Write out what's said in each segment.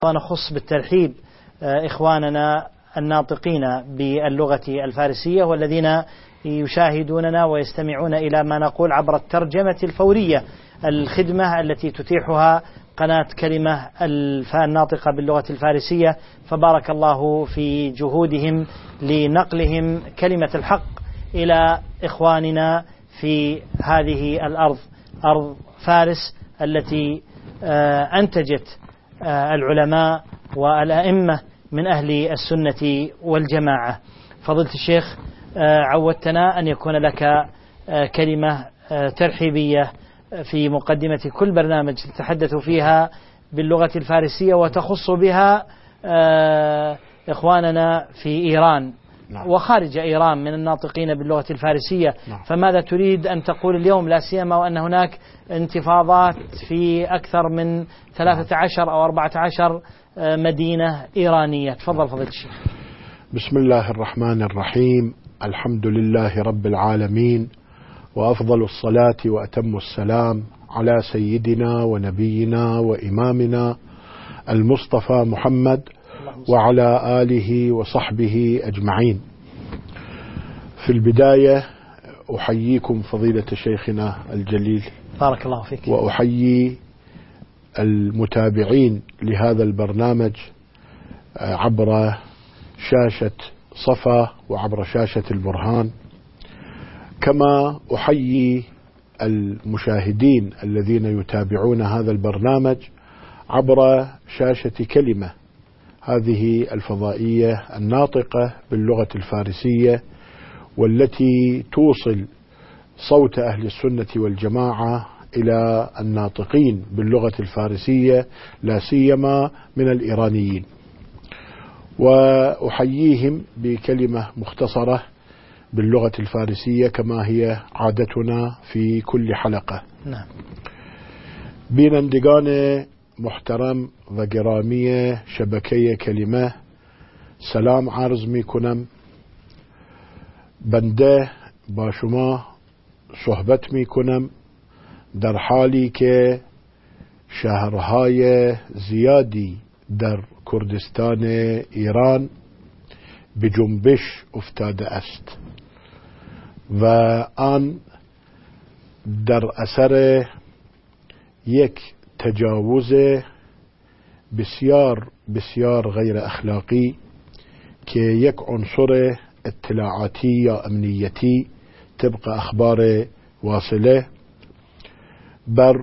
ونخص بالترحيب إخواننا الناطقين باللغة الفارسية والذين يشاهدوننا ويستمعون إلى ما نقول عبر الترجمة الفورية، الخدمة التي تتيحها قناة كلمة الناطقة باللغة الفارسية. فبارك الله في جهودهم لنقلهم كلمة الحق إلى إخواننا في هذه الأرض، أرض فارس التي أنتجت العلماء والأئمة من أهل السنة والجماعة. فضيلة الشيخ، عودتنا أن يكون لك كلمة ترحيبية في مقدمة كل برنامج تتحدث فيها باللغة الفارسية وتخص بها إخواننا في إيران وخارج إيران من الناطقين باللغة الفارسية. فماذا تريد أن تقول اليوم، لا سيما وأن هناك انتفاضات في أكثر من 13 أو 14 مدينة إيرانية؟ تفضل فضيلة الشيخ. بسم الله الرحمن الرحيم. الحمد لله رب العالمين، وأفضل الصلاة وأتم السلام على سيدنا ونبينا وإمامنا المصطفى محمد وعلى آله وصحبه أجمعين. في البداية أحييكم فضيلة شيخنا الجليل، بارك الله فيك، وأحيي المتابعين لهذا البرنامج عبر شاشة صفا وعبر شاشة البرهان، كما أحيي المشاهدين الذين يتابعون هذا البرنامج عبر شاشة كلمة، هذه الفضائية الناطقة باللغة الفارسية والتي توصل صوت أهل السنة والجماعة إلى الناطقين باللغة الفارسية، لا سيما من الإيرانيين. وأحييهم بكلمة مختصرة باللغة الفارسية كما هي عادتنا في كل حلقة. نعم. بینندگان محترم و گرامی شبکه کلمه سلام عرض می کنم. بنده با شما صحبت می کنم در حالی که شهرهای زیادی در کردستان ایران به جنبش افتاده است و آن در اثر یک تجاوز بسیار بسیار غیر اخلاقی که یک عنصر اطلاعاتی یا امنیتی طبق اخبار واصله بر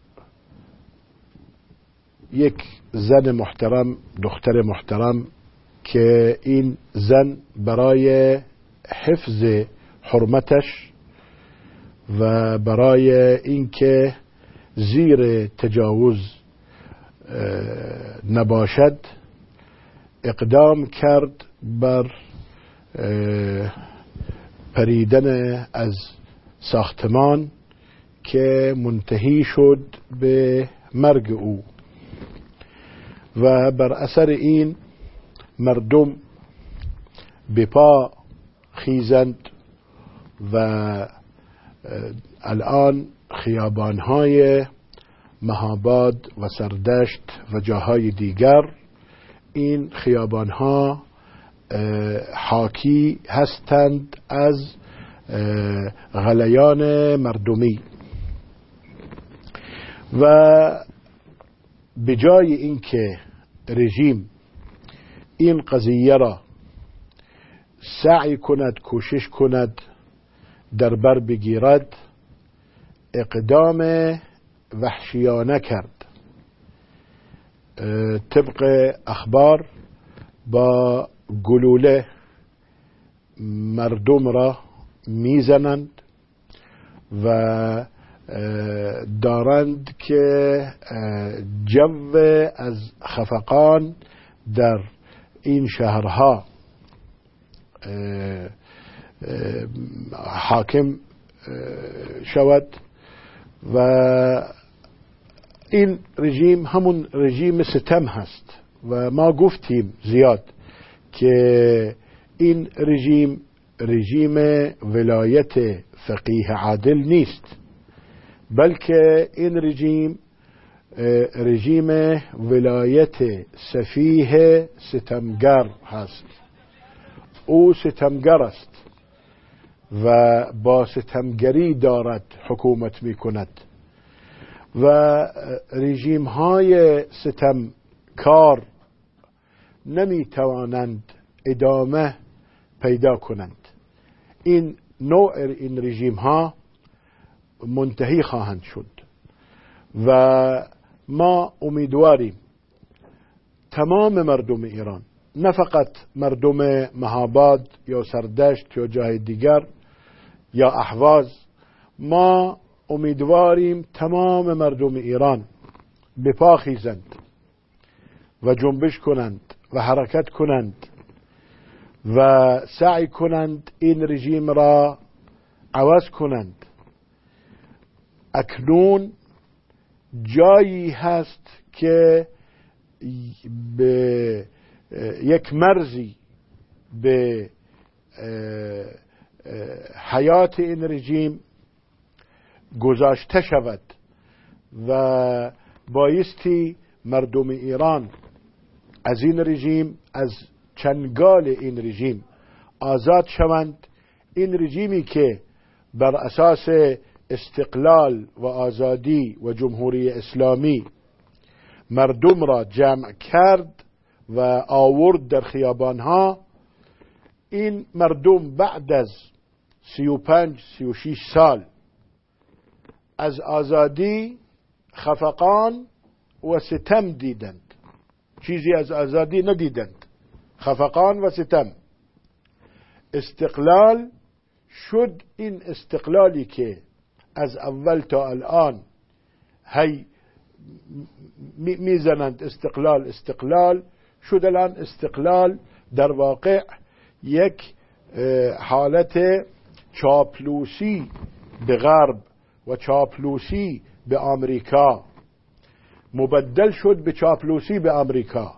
یک زن محترم، دختر محترم، که این زن برای حفظ حرمتش و برای اینکه زیر تجاوز نباشد اقدام کرد بر پریدن از ساختمان که منتهی شد به مرگ او، و بر اثر این مردم به پا خیزند و الان خیابانهای مهاباد و سردشت و جاهای دیگر، این خیابانها حاکی هستند از غلیان مردمی، و به جای اینکه رژیم این قضیه را سعی کند، کوشش کند در بر بگیرد، اقدام وحشیانه کرد. طبق اخبار با گلوله مردم را میزنند و دارند که جو از خفقان در این شهرها حاکم شود، و این رژیم همون رژیم ستم هست و ما گفتیم زیاد که این رژیم ولایت فقیه عادل نیست، بلکه این رژیم رژیم ولایت سفیه ستمگر هست. او ستمگر است و با ستمگری دارد حکومت می کند و رژیم های ستمکار نمی توانند ادامه پیدا کنند. این نوع این رژیم ها منتهی خواهند شد و ما امیدواریم تمام مردم ایران، نه فقط مردم مهاباد یا سردشت یا جای دیگر یا اهواز، ما امیدواریم تمام مردم ایران به پا خیزند و جنبش کنند و حرکت کنند و سعی کنند این رژیم را عوض کنند. اکنون جایی هست که به یک مرزی به حیات این رژیم گذاشته شود و بایستی مردم ایران از این رژیم، از چنگال این رژیم آزاد شوند. این رژیمی که بر اساس استقلال و آزادی و جمهوری اسلامی مردم را جمع کرد و آورد در خیابانها، این مردم بعد از 35-36 سال از آزادی خفقان و ستم دیدند، چیزی از آزادی ندیدند، خفقان و ستم. استقلال شد، این استقلالی که از اول تا الان هی میزنند استقلال استقلال، شد الان استقلال در واقع یک حالت چاپلوسی به غرب و چاپلوسی به آمریکا مبدل شد به چاپلوسی به آمریکا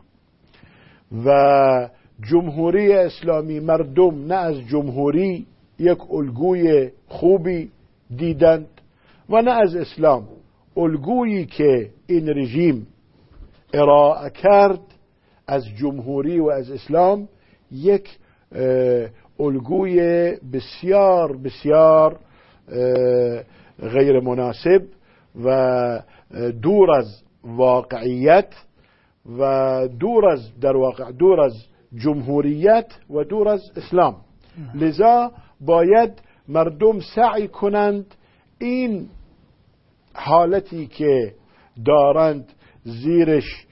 و جمهوری اسلامی مردم نه از جمهوری یک الگوی خوبی دیدند و نه از اسلام الگویی که این رژیم ارائه کرد از جمهوری و از اسلام یک الگوی بسیار بسیار غیر مناسب و دور از واقعیت و در واقع دور از جمهوریت و دور از اسلام. لذا باید مردم سعی کنند این حالتی که دارند زیرش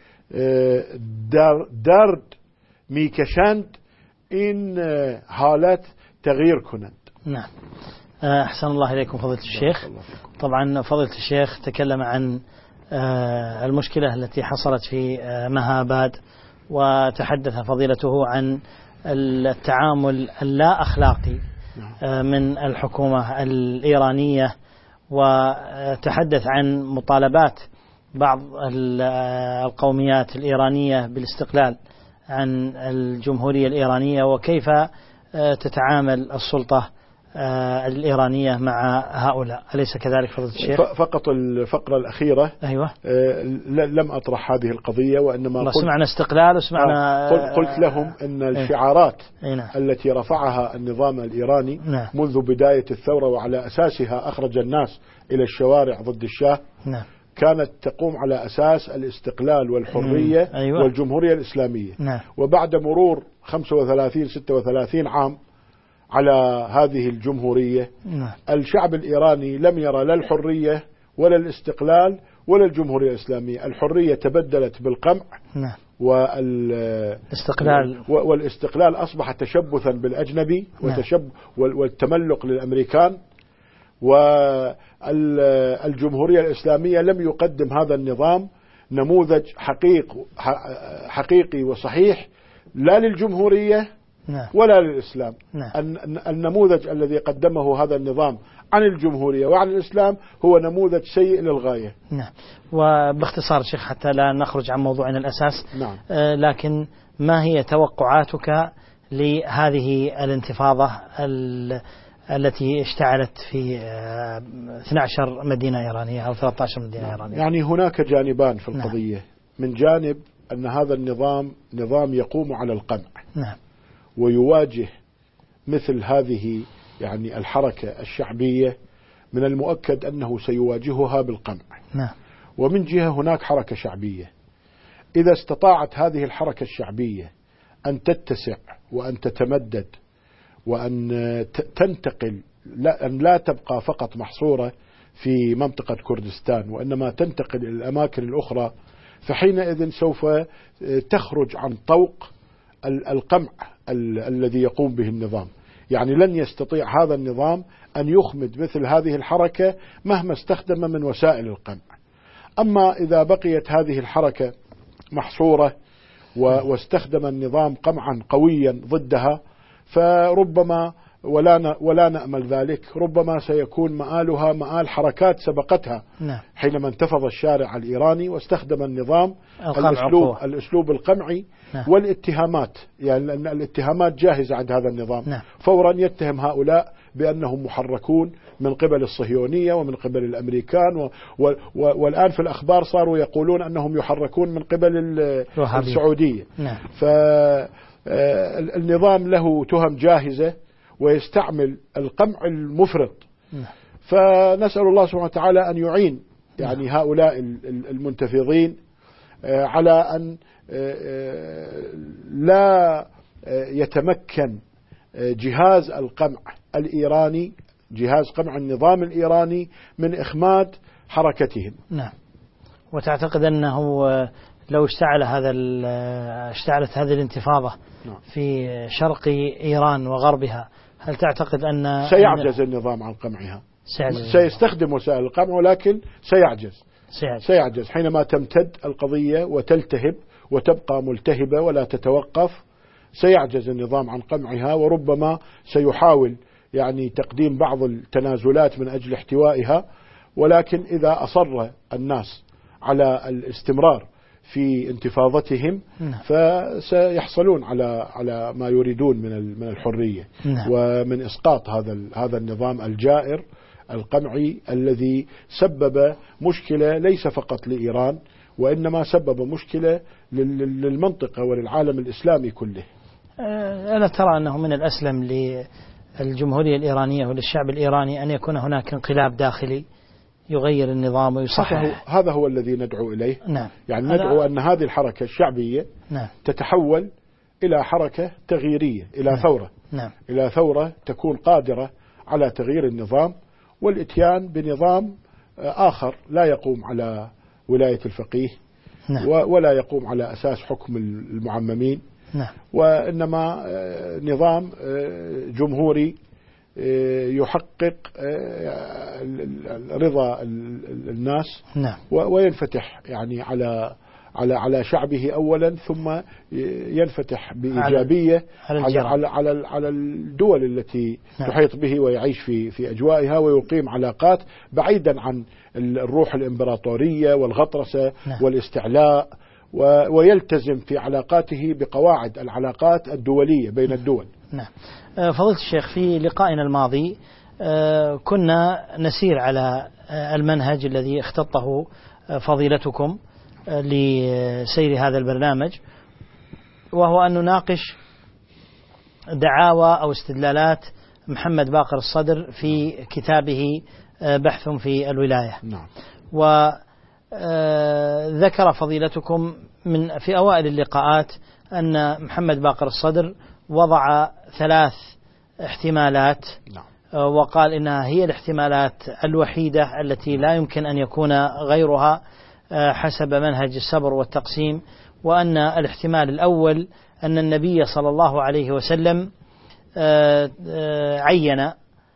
درد میکشند این حالت تغییر کنند. نعم. أحسن الله إليكم فضيلة الشيخ. طبعا فضيلة الشيخ تكلم عن المشكلة التي حصلت في مهاباد، وتحدث فضيلته عن التعامل اللا أخلاقي من الحكومة الإيرانية، وتحدث عن مطالبات بعض القوميات الإيرانية بالاستقلال عن الجمهورية الإيرانية، وكيف تتعامل السلطة الإيرانية مع هؤلاء. أليس كذلك فضيلة الشيخ؟ فقط الفقرة الأخيرة. أيوة. لم أطرح هذه القضية، وإنما سمعنا استقلال وسمعنا قلت لهم أن الشعارات التي رفعها النظام الإيراني منذ بداية الثورة وعلى أساسها أخرج الناس إلى الشوارع ضد الشاه كانت تقوم على أساس الاستقلال والحرية والجمهورية الإسلامية. وبعد مرور 35-36 عام على هذه الجمهورية الشعب الإيراني لم يرى لا الحرية ولا الاستقلال ولا الجمهورية الإسلامية. الحرية تبدلت بالقمع والاستقلال أصبح تشبثا بالأجنبي والتملق للأمريكان، والجمهورية الإسلامية لم يقدم هذا النظام نموذج حقيقي وصحيح لا للجمهورية ولا للإسلام. النموذج الذي قدمه هذا النظام عن الجمهورية وعن الإسلام هو نموذج سيء للغاية. نعم. وباختصار شيخ حتى لا نخرج عن موضوعنا الأساس، لكن ما هي توقعاتك لهذه الانتفاضة التي اشتعلت في 12 مدينة إيرانية أو 13 مدينة إيرانية. يعني هناك جانبان في القضية. نعم. من جانب أن هذا النظام نظام يقوم على القمع. نعم. ويواجه مثل هذه يعني الحركة الشعبية من المؤكد أنه سيواجهها بالقمع. نعم. ومن جهة هناك حركة شعبية، إذا استطاعت هذه الحركة الشعبية أن تتسع وأن تتمدد وأن تنتقل، أن لا تبقى فقط محصورة في منطقة كردستان وإنما تنتقل إلى الأماكن الأخرى، فحينئذ سوف تخرج عن طوق القمع الذي يقوم به النظام. يعني لن يستطيع هذا النظام أن يخمد مثل هذه الحركة مهما استخدم من وسائل القمع. أما إذا بقيت هذه الحركة محصورة واستخدم النظام قمعا قويا ضدها، فربما ولا نأمل ذلك، ربما سيكون مآلها مآل حركات سبقتها. نعم. حينما انتفض الشارع الإيراني واستخدم النظام الأسلوب القمعي. نعم. والاتهامات، يعني لأن الاتهامات جاهزة عند هذا النظام. نعم. فورا يتهم هؤلاء بأنهم محركون من قبل الصهيونية ومن قبل الأمريكان والآن في الأخبار صاروا يقولون أنهم يحركون من قبل السعودية. نعم. فالنظام له تهم جاهزة ويستعمل القمع المفرط. فنسأل الله سبحانه وتعالى أن يعين يعني هؤلاء المنتفضين على أن لا يتمكن جهاز القمع الإيراني، جهاز قمع النظام الإيراني، من إخماد حركتهم. نعم. وتعتقد أنه لو اشتعلت هذه الانتفاضة في شرق إيران وغربها، هل تعتقد أن سيعجز النظام عن قمعها؟ سيستخدم وسائل القمع ولكن سيعجز حينما تمتد القضية وتلتهب وتبقى ملتهبة ولا تتوقف. سيعجز النظام عن قمعها، وربما سيحاول يعني تقديم بعض التنازلات من أجل احتوائها، ولكن إذا أصر الناس على الاستمرار في انتفاضتهم فسيحصلون على ما يريدون من الحرية ومن إسقاط هذا النظام الجائر القمعي الذي سبب مشكلة ليس فقط لإيران، وإنما سبب مشكلة للمنطقة وللعالم الإسلامي كله. ألا ترى أنه من الأسلم للجمهورية الإيرانية وللشعب الإيراني أن يكون هناك انقلاب داخلي يغير النظام ويصحح؟ هذا هو الذي ندعو إليه. نعم. يعني ندعو أن هذه الحركة الشعبية تتحول إلى حركة تغييرية، إلى ثورة. إلى ثورة تكون قادرة على تغيير النظام والإتيان بنظام آخر لا يقوم على ولاية الفقيه ولا يقوم على أساس حكم المعممين، وإنما نظام جمهوري يحقق رضا الناس وينفتح يعني على شعبه أولا، ثم ينفتح بإيجابية على الدول التي تحيط به ويعيش في أجوائها، ويقيم علاقات بعيدا عن الروح الإمبراطورية والغطرسة والاستعلاء، ويلتزم في علاقاته بقواعد العلاقات الدولية بين الدول. نعم. فضيلة الشيخ، في لقائنا الماضي كنا نسير على المنهج الذي اختطه فضيلتكم لسير هذا البرنامج، وهو أن نناقش دعاوى أو استدلالات محمد باقر الصدر في كتابه بحث في الولاية. وذكر فضيلتكم في أوائل اللقاءات أن محمد باقر الصدر وضع 3 احتمالات، وقال إنها هي الاحتمالات الوحيدة التي لا يمكن أن يكون غيرها حسب منهج السبر والتقسيم، وأن الاحتمال الأول أن النبي صلى الله عليه وسلم عين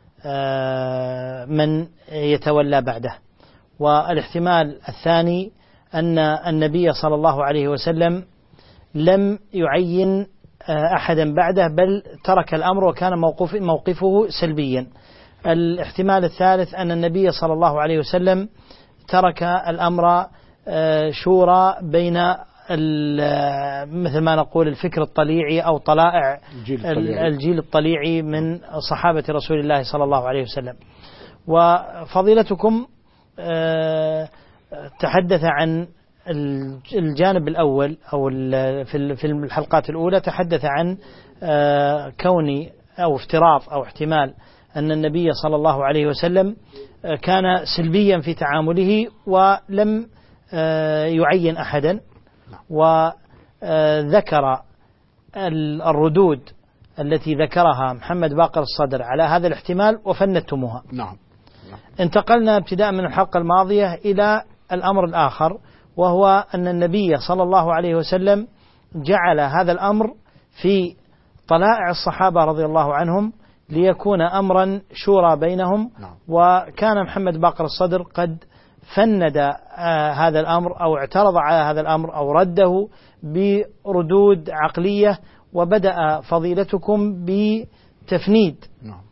من يتولى بعده، والاحتمال الثاني أن النبي صلى الله عليه وسلم لم يعين أحدا بعده بل ترك الأمر وكان موقفه سلبيا. الاحتمال الثالث أن النبي صلى الله عليه وسلم ترك الأمر شورى بين مثل ما نقول الفكر الطليعي أو طلائع الجيل الطليعي من صحابة رسول الله صلى الله عليه وسلم. وفضيلتكم تحدث عن الجانب الأول أو في الحلقات الأولى تحدث عن كون أو افتراض أو احتمال أن النبي صلى الله عليه وسلم كان سلبيا في تعامله ولم يعين أحدا، وذكر الردود التي ذكرها محمد باقر الصدر على هذا الاحتمال وفندتموها. نعم. انتقلنا ابتداء من الحلقة الماضية إلى الأمر الآخر، وهو أن النبي صلى الله عليه وسلم جعل هذا الأمر في طلائع الصحابة رضي الله عنهم ليكون أمرا شورى بينهم. وكان محمد باقر الصدر قد فند هذا الأمر أو اعترض على هذا الأمر أو رده بردود عقلية، وبدأ فضيلتكم بتفنيد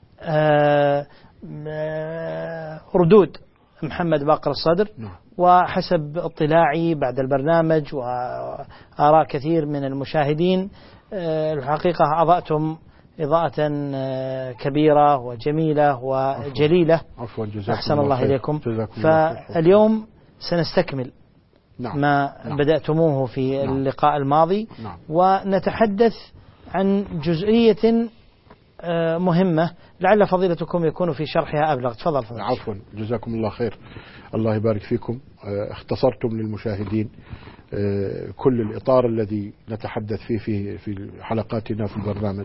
ردود محمد باقر الصدر. وحسب اطلاعي بعد البرنامج وآراء كثير من المشاهدين الحقيقة أضأتم إضاءة كبيرة وجميلة وجليلة. عفوا. أحسن الله إليكم. فاليوم سنستكمل ما بدأتموه في اللقاء الماضي، ونتحدث عن جزئية مهمة لعل فضيلتكم يكون في شرحها أبلغ. تفضل. عفوا، جزاكم الله خير، الله يبارك فيكم. اختصرتم للمشاهدين كل الإطار الذي نتحدث فيه في حلقاتنا في البرنامج.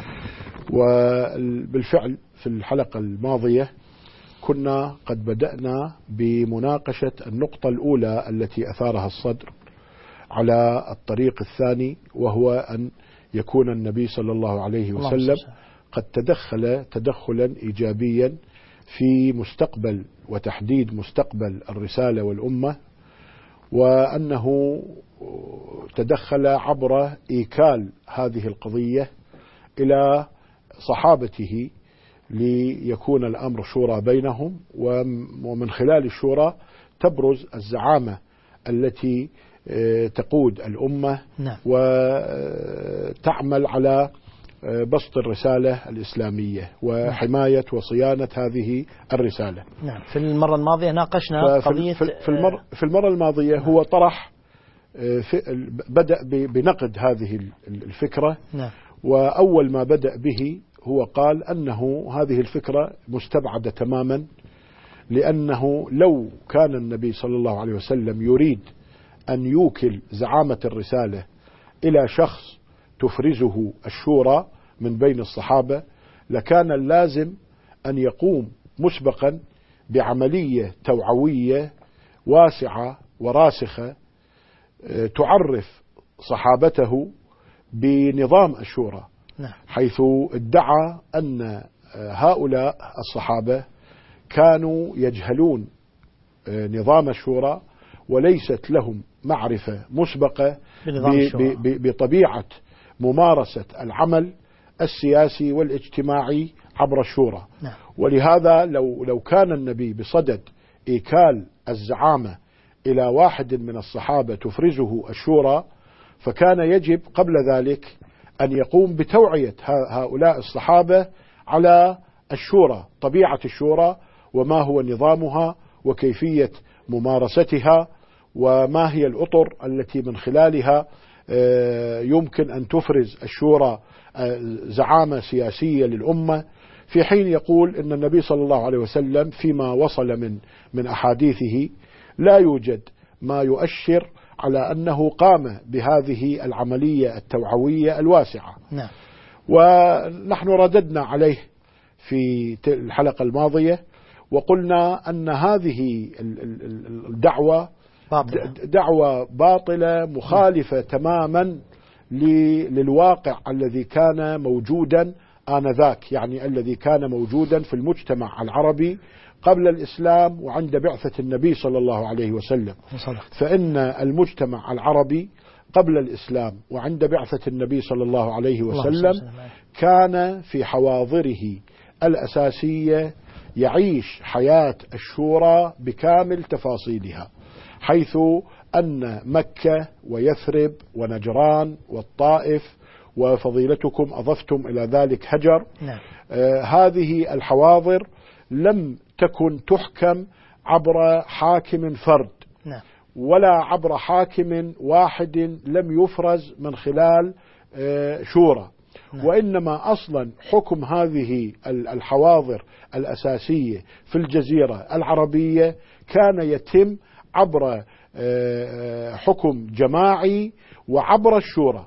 وبالفعل في الحلقة الماضية كنا قد بدأنا بمناقشة النقطة الأولى التي أثارها الصدر على الطريق الثاني، وهو أن يكون النبي صلى الله عليه وسلم قد تدخل تدخلا إيجابيا في مستقبل وتحديد مستقبل الرسالة والأمة، وأنه تدخل عبر إيكال هذه القضية إلى صحابته ليكون الأمر شورى بينهم، ومن خلال الشورى تبرز الزعامة التي تقود الأمة وتعمل على بسط الرسالة الإسلامية وحماية وصيانة هذه الرسالة. في المرة الماضية ناقشنا قضية في المرة الماضية هو طرح بدأ بنقد هذه الفكرة. وأول ما بدأ به هو قال أنه هذه الفكرة مستبعدة تماما، لأنه لو كان النبي صلى الله عليه وسلم يريد أن يوكل زعامة الرسالة إلى شخص تفرزه الشورى من بين الصحابة، لكان اللازم أن يقوم مسبقا بعملية توعوية واسعة وراسخة تعرف صحابته بنظام الشورى، حيث ادعى أن هؤلاء الصحابة كانوا يجهلون نظام الشورى وليست لهم معرفة مسبقة بطبيعة ممارسة العمل السياسي والاجتماعي عبر الشورى. ولهذا لو كان النبي بصدد إيكال الزعامة إلى واحد من الصحابة تفرزه الشورى، فكان يجب قبل ذلك أن يقوم بتوعية هؤلاء الصحابة على الشورى، طبيعة الشورى وما هو نظامها وكيفية ممارستها، وما هي الأطر التي من خلالها يمكن أن تفرز الشورى زعامة سياسية للأمة. في حين يقول إن النبي صلى الله عليه وسلم فيما وصل من أحاديثه لا يوجد ما يؤشر على أنه قام بهذه العملية التوعوية الواسعة. ونحن رددنا عليه في الحلقة الماضية وقلنا أن هذه الدعوة دعوة باطلة مخالفة تماما للواقع الذي كان موجودا آنذاك، يعني الذي كان موجودا في المجتمع العربي قبل الإسلام وعند بعثة النبي صلى الله عليه وسلم. فإن المجتمع العربي قبل الإسلام وعند بعثة النبي صلى الله عليه وسلم كان في حواضره الأساسية يعيش حياة الشورى بكامل تفاصيلها، حيث أن مكة ويثرب ونجران والطائف وفضيلتكم أضفتم إلى ذلك هجر، هذه الحواضر لم تكن تحكم عبر حاكم فرد ولا عبر حاكم واحد لم يفرز من خلال شورى، وإنما أصلا حكم هذه الحواضر الأساسية في الجزيرة العربية كان يتم عبر حكم جماعي وعبر الشورى.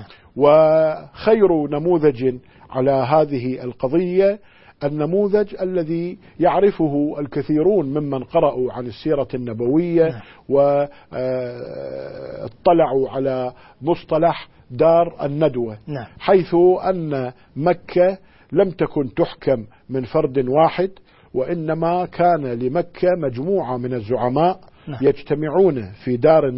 وخير نموذج على هذه القضية النموذج الذي يعرفه الكثيرون ممن قرأوا عن السيرة النبوية واطلعوا على مصطلح دار الندوة، حيث أن مكة لم تكن تحكم من فرد واحد، وإنما كان لمكة مجموعة من الزعماء يجتمعون في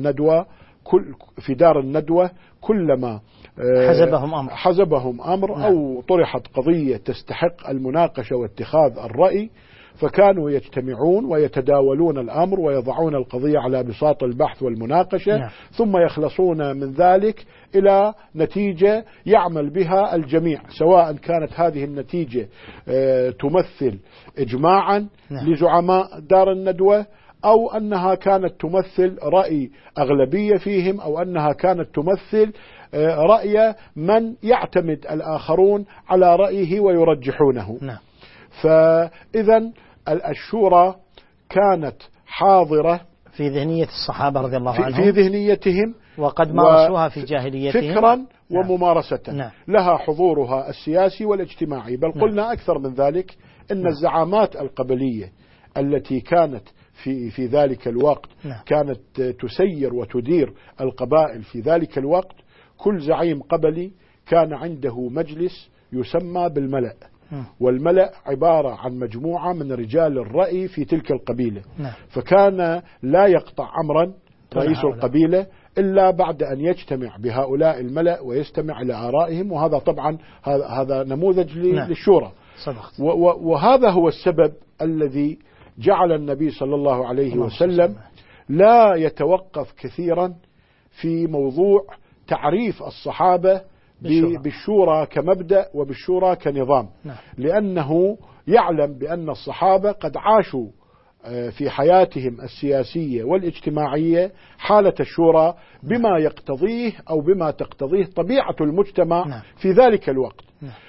دار الندوة كلما حزبهم أمر أو طرحت قضية تستحق المناقشة واتخاذ الرأي، فكانوا يجتمعون ويتداولون الأمر ويضعون القضية على بساط البحث والمناقشة، ثم يخلصون من ذلك إلى نتيجة يعمل بها الجميع، سواء كانت هذه النتيجة تمثل إجماعا لزعماء دار الندوة، أو أنها كانت تمثل رأي أغلبية فيهم، أو أنها كانت تمثل رأي من يعتمد الآخرون على رأيه ويرجحونه. فإذا الشورى كانت حاضرة في ذهنية الصحابة رضي الله عنهم، في ذهنيتهم، وقد مارسوها في جاهليتهم فكرا وممارسة. لها حضورها السياسي والاجتماعي، بل قلنا أكثر من ذلك إن الزعامات القبلية التي كانت في ذلك الوقت كانت تسير وتدير القبائل في ذلك الوقت، كل زعيم قبلي كان عنده مجلس يسمى بالملأ، والملأ عبارة عن مجموعة من رجال الرأي في تلك القبيلة، فكان لا يقطع أمرا رئيس القبيلة إلا بعد أن يجتمع بهؤلاء الملأ ويستمع إلى آرائهم، وهذا طبعا هذا نموذج للشورى. وهذا هو السبب الذي جعل النبي صلى الله عليه وسلم لا يتوقف كثيرا في موضوع تعريف الصحابة بالشورى كمبدأ وبالشورى كنظام، لأنه يعلم بأن الصحابة قد عاشوا في حياتهم السياسية والاجتماعية حالة الشورى بما يقتضيه أو بما تقتضيه طبيعة المجتمع في ذلك الوقت.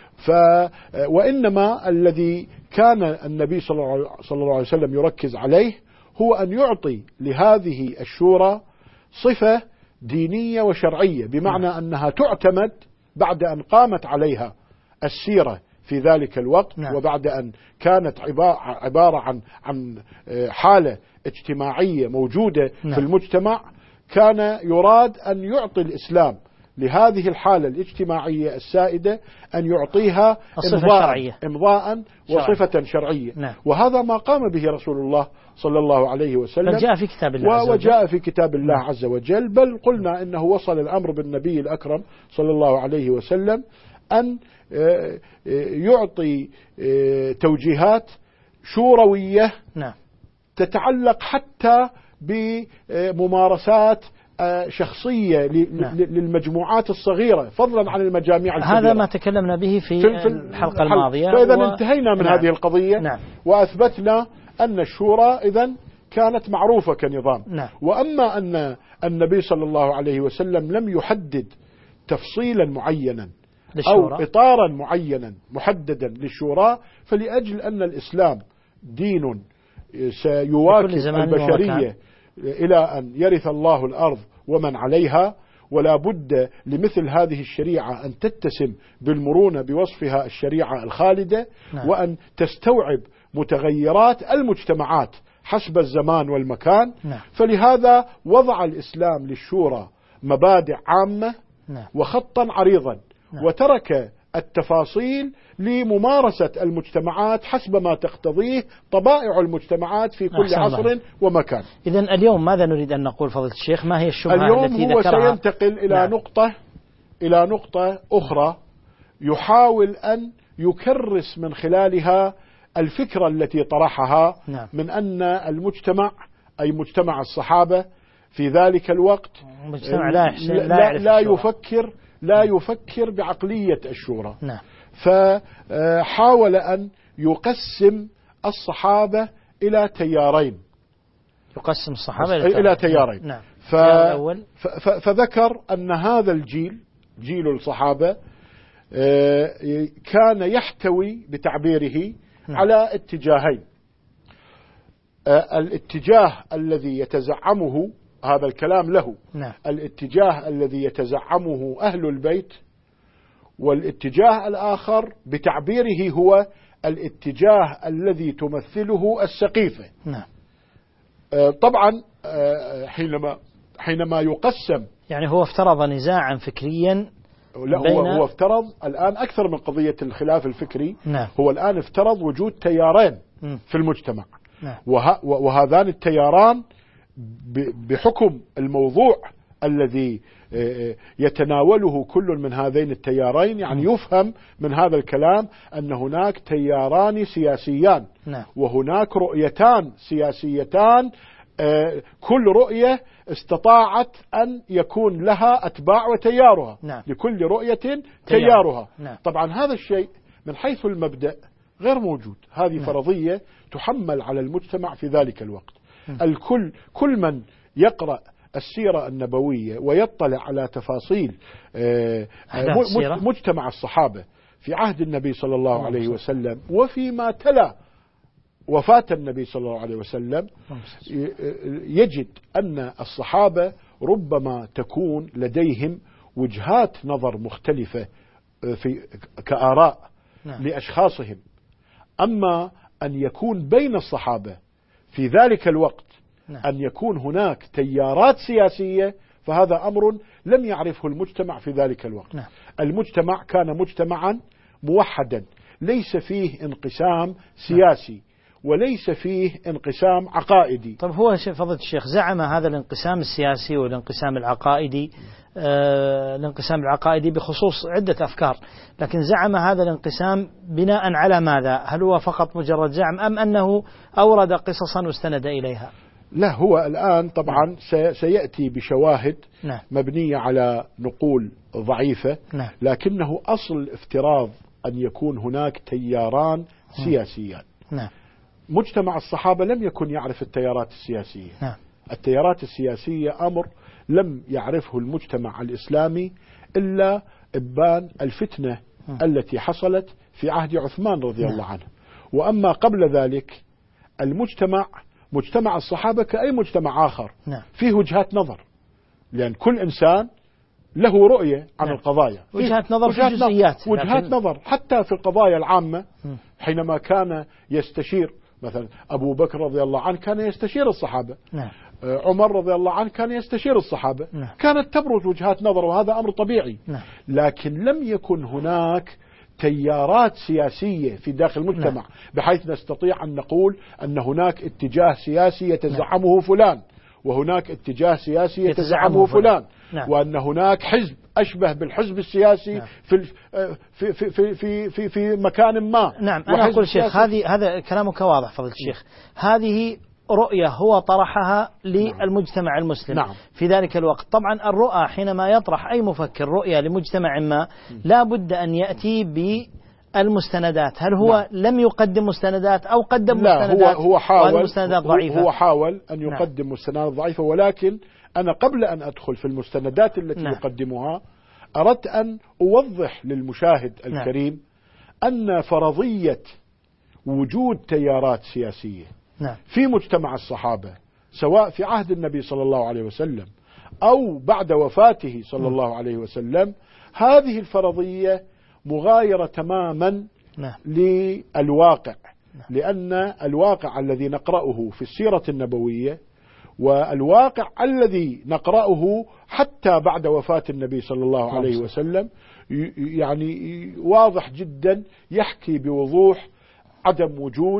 وإنما الذي كان النبي صلى الله عليه وسلم يركز عليه هو أن يعطي لهذه الشورى صفة دينية وشرعية، بمعنى أنها تعتمد بعد أن قامت عليها السيرة في ذلك الوقت، وبعد أن كانت عبارة عن حالة اجتماعية موجودة في المجتمع، كان يراد أن يعطي الإسلام لهذه الحالة الاجتماعية السائدة أن يعطيها إمضاء وصفة شرعية. وهذا ما قام به رسول الله صلى الله عليه وسلم، جاء في كتاب الله عز وجل، وجاء في كتاب الله عز وجل. بل قلنا إنه وصل الأمر بالنبي الأكرم صلى الله عليه وسلم أن يعطي توجيهات شوروية تتعلق حتى بممارسات شخصية للمجموعات الصغيرة فضلا عن المجاميع الكبيرة. هذا ما تكلمنا به في الحلقة الماضية. فإذا انتهينا من هذه القضية وأثبتنا أن الشورى إذن كانت معروفة كنظام. وأما أن النبي صلى الله عليه وسلم لم يحدد تفصيلا معينا أو إطارا معينا محددا للشورى، فلأجل أن الإسلام دين سيواكب البشرية إلى أن يرث الله الأرض ومن عليها، ولا بد لمثل هذه الشريعة أن تتسم بالمرونة بوصفها الشريعة الخالدة، وأن تستوعب متغيرات المجتمعات حسب الزمان والمكان. فلهذا وضع الإسلام للشورى مبادئ عامة وخطا عريضا، وترك التفاصيل لممارسة المجتمعات حسب ما تقتضيه طبائع المجتمعات في كل عصر ومكان. إذن اليوم ماذا نريد أن نقول فضيلة الشيخ؟ ما هي الشبهة اليوم التي هو ذكرها؟ سينتقل إلى نقطة أخرى يحاول أن يكرس من خلالها الفكرة التي طرحها من أن المجتمع أي مجتمع الصحابة في ذلك الوقت لا يفكر بعقلية الشورى. نعم. فحاول أن يقسم الصحابة إلى تيارين. يقسم الصحابة إلى تيارين. نعم. فذكر أن هذا الجيل، جيل الصحابة، كان يحتوي بتعبيره على اتجاهين. الاتجاه الذي يتزعمه، هذا الكلام له، الاتجاه الذي يتزعمه أهل البيت، والاتجاه الآخر بتعبيره هو الاتجاه الذي تمثله السقيفة. طبعا حينما يقسم، يعني هو افترض نزاعا فكريا. لا، هو افترض الآن أكثر من قضية الخلاف الفكري. هو الآن افترض وجود تيارين في المجتمع. وهذان التياران بحكم الموضوع الذي يتناوله كل من هذين التيارين، يعني يفهم من هذا الكلام أن هناك تياران سياسيان، وهناك رؤيتان سياسيتان، كل رؤية استطاعت أن يكون لها أتباع وتيارها. لكل رؤية تيارها. طبعا هذا الشيء من حيث المبدأ غير موجود. هذه فرضية تحمل على المجتمع في ذلك الوقت. كل من يقرأ السيرة النبوية ويطلع على تفاصيل مجتمع الصحابة في عهد النبي صلى الله عليه وسلم، وفيما تلا وفاة النبي صلى الله عليه وسلم، يجد أن الصحابة ربما تكون لديهم وجهات نظر مختلفة كآراء لأشخاصهم. أما أن يكون بين الصحابة في ذلك الوقت أن يكون هناك تيارات سياسية، فهذا أمر لم يعرفه المجتمع في ذلك الوقت. المجتمع كان مجتمعا موحدا، ليس فيه انقسام سياسي وليس فيه انقسام عقائدي. طب هو فضيلة الشيخ زعم هذا الانقسام السياسي والانقسام العقائدي، الانقسام العقائدي بخصوص عدة أفكار، لكن زعم هذا الانقسام بناء على ماذا؟ هل هو فقط مجرد زعم أم أنه أورد قصصا واستند إليها؟ لا، هو الآن طبعا سيأتي بشواهد مبنية على نقول ضعيفة، لكنه أصل افتراض أن يكون هناك تياران سياسيان. مجتمع الصحابة لم يكن يعرف التيارات السياسية. التيارات السياسية أمر لم يعرفه المجتمع الإسلامي إلا إبان الفتنة التي حصلت في عهد عثمان رضي الله عنه. وأما قبل ذلك مجتمع الصحابة كأي مجتمع آخر فيه وجهات نظر، لأن كل إنسان له رؤية عن القضايا، وجهات نظر في جزئيات، وجهات نظر حتى في القضايا العامة. حينما كان يستشير مثلا أبو بكر رضي الله عنه كان يستشير الصحابة، عمر رضي الله عنه كان يستشير الصحابة، كانت تبرز وجهات نظر، وهذا أمر طبيعي. لكن لم يكن هناك تيارات سياسية في داخل المجتمع بحيث نستطيع أن نقول أن هناك اتجاه سياسي يتزعمه فلان، وهناك اتجاه سياسي يتزعمه فلان، وأن هناك حزب أشبه بالحزب السياسي في في في في في في مكان ما. نعم، أنا أقول شيخ هذا كلامك واضح فضل الشيخ. هذه رؤية هو طرحها للمجتمع المسلم في ذلك الوقت. طبعا الرؤى حينما يطرح أي مفكر رؤية لمجتمع ما لا بد أن يأتي بالمستندات. هل هو لم يقدم مستندات أو قدم مستندات؟ هو حاول، مستندات ضعيفة. هو حاول أن يقدم مستندات ضعيفة، ولكن أنا قبل أن أدخل في المستندات التي يقدمها أردت أن أوضح للمشاهد الكريم أن فرضية وجود تيارات سياسية في مجتمع الصحابة سواء في عهد النبي صلى الله عليه وسلم أو بعد وفاته صلى الله عليه وسلم، هذه الفرضية مغايرة تماما للواقع، لأن الواقع الذي نقرأه في السيرة النبوية والواقع الذي نقرأه حتى بعد وفاة النبي صلى الله عليه وسلم يعني واضح جدا، يحكي بوضوح عدم وجود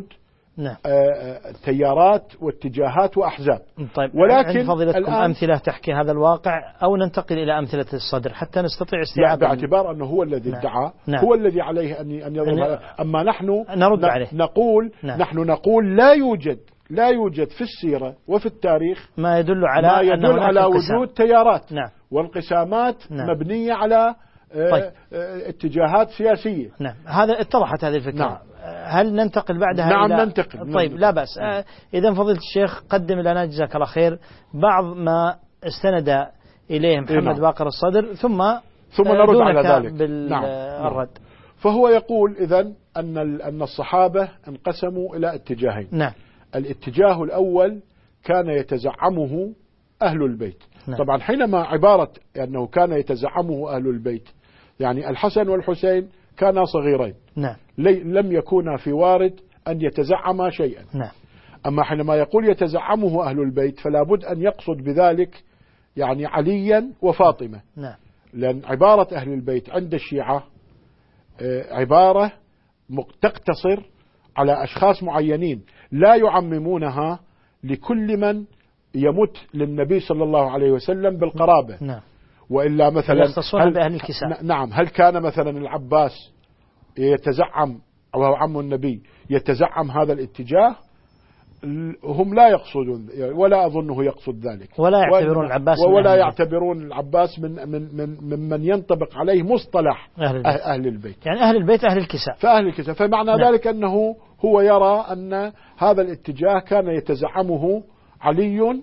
تيارات واتجاهات وأحزاب. طيب، ولكن فضيلتكم أمثلة تحكي هذا الواقع أو ننتقل إلى أمثلة الصدر حتى نستطيع استيعاب؟ باعتبار أنه هو الذي ادعى، هو الذي عليه أن يضرب. أما نحن نرد عليه. نحن نقول لا يوجد لا يوجد في السيرة وفي التاريخ ما يدل على وجود تيارات نعم. وانقسامات نعم. مبنية على طيب. اتجاهات سياسية. نعم. هذا اتضحت هذه الفكرة. نعم. هل ننتقل بعدها؟ نعم ننتقل. طيب لا بأس. إذن فضيلة الشيخ قدم لنا جزاك الله خير بعض ما استند إليه محمد باقر الصدر ثم نرد على ذلك بالرد. فهو يقول إذن أن الصحابة انقسموا إلى اتجاهين. نعم. الاتجاه الأول كان يتزعمه أهل البيت. نعم. طبعا حينما عبارة أنه كان يتزعمه أهل البيت يعني الحسن والحسين كانا صغيرين. نعم. لم يكونا في وارد أن يتزعما شيئا. نعم. أما حينما يقول يتزعمه أهل البيت فلا بد أن يقصد بذلك يعني عليا وفاطمة. نعم. لأن عبارة أهل البيت عند الشيعة عبارة تقتصر على أشخاص معينين لا يعممونها لكل من يمت للنبي صلى الله عليه وسلم بالقرابة. نعم. وإلا مثلا بأهل الكساء. نعم. هل كان مثلا العباس يتزعم وهو عم النبي يتزعم هذا الاتجاه؟ هم لا يقصدون ولا أظنه يقصد ذلك ولا يعتبرون العباس يعتبرون العباس من ينطبق عليه مصطلح أهل البيت. يعني أهل البيت أهل الكساء. فأهل الكساء. فمعنى نعم. ذلك أنه هو يرى أن هذا الاتجاه كان يتزعمه علي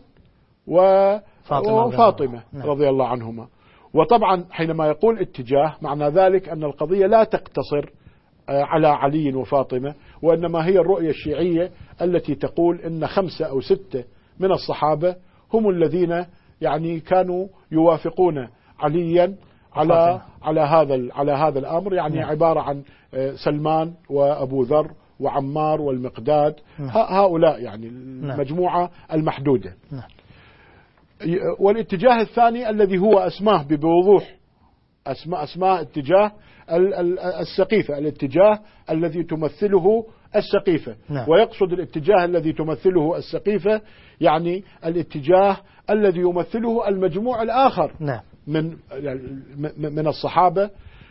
وفاطمة نعم. رضي الله عنهما. وطبعا حينما يقول اتجاه معنى ذلك أن القضية لا تقتصر على علي وفاطمة، وإنما هي الرؤية الشيعية التي تقول إن 5 أو 6 من الصحابة هم الذين يعني كانوا يوافقون عليا على هذا الأمر. يعني نعم. عبارة عن سلمان وأبو ذر وعمار والمقداد. نعم. هؤلاء يعني المجموعة المحدودة. نعم. والاتجاه الثاني الذي هو أسماه بوضوح أسماء اتجاه السقيفة، الاتجاه الذي تمثله السقيفة. نعم. ويقصد الاتجاه الذي تمثله السقيفة يعني الاتجاه الذي يمثله المجموع الآخر. نعم. من الصحابة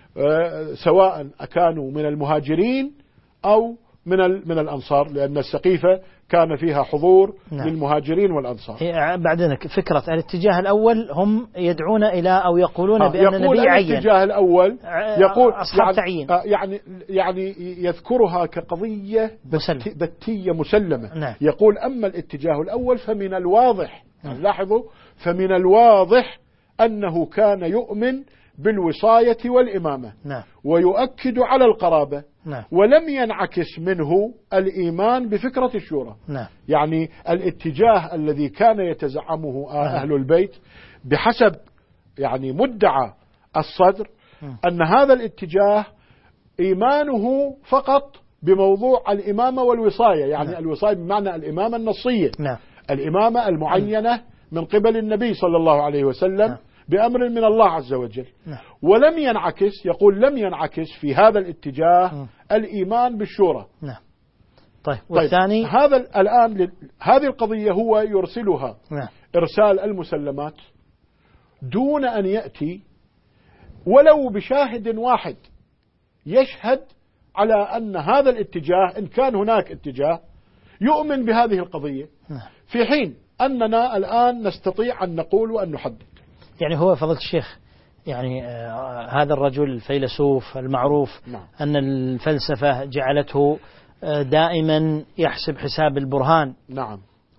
سواء كانوا من المهاجرين أو من الأنصار، لأن السقيفة كان فيها حضور. نعم. للمهاجرين والأنصار. بعدين فكرة الاتجاه الأول هم يدعون إلى أو يقولون بأن النبي عين. الاتجاه الأول يقول أصحاب تعيين. يعني يذكرها كقضية بتية مسلمة. نعم. يقول أما الاتجاه الأول فمن الواضح. نعم. لاحظوا فمن الواضح أنه كان يؤمن بالوصاية والإمامة. نعم. ويؤكد على القرابة. نعم. ولم ينعكس منه الإيمان بفكرة الشورى. نعم. يعني الاتجاه الذي كان يتزعمه أهل البيت بحسب يعني مدعى الصدر أن هذا الاتجاه إيمانه فقط بموضوع الإمامة والوصاية. يعني نعم. الوصاية بمعنى الإمامة النصية. نعم. الإمامة المعينة من قبل النبي صلى الله عليه وسلم. نعم. بأمر من الله عز وجل. نعم. ولم ينعكس يقول لم ينعكس في هذا الاتجاه الإيمان بالشورى. نعم. طيب والثاني هذا الآن هذه القضية هو يرسلها. نعم. إرسال المسلمات دون أن يأتي ولو بشاهد واحد يشهد على أن هذا الاتجاه إن كان هناك اتجاه يؤمن بهذه القضية. نعم. في حين أننا الآن نستطيع أن نقول وأن نحدد. يعني هو فضيلة الشيخ يعني هذا الرجل الفيلسوف المعروف. نعم. أن الفلسفة جعلته دائما يحسب حساب البرهان. نعم.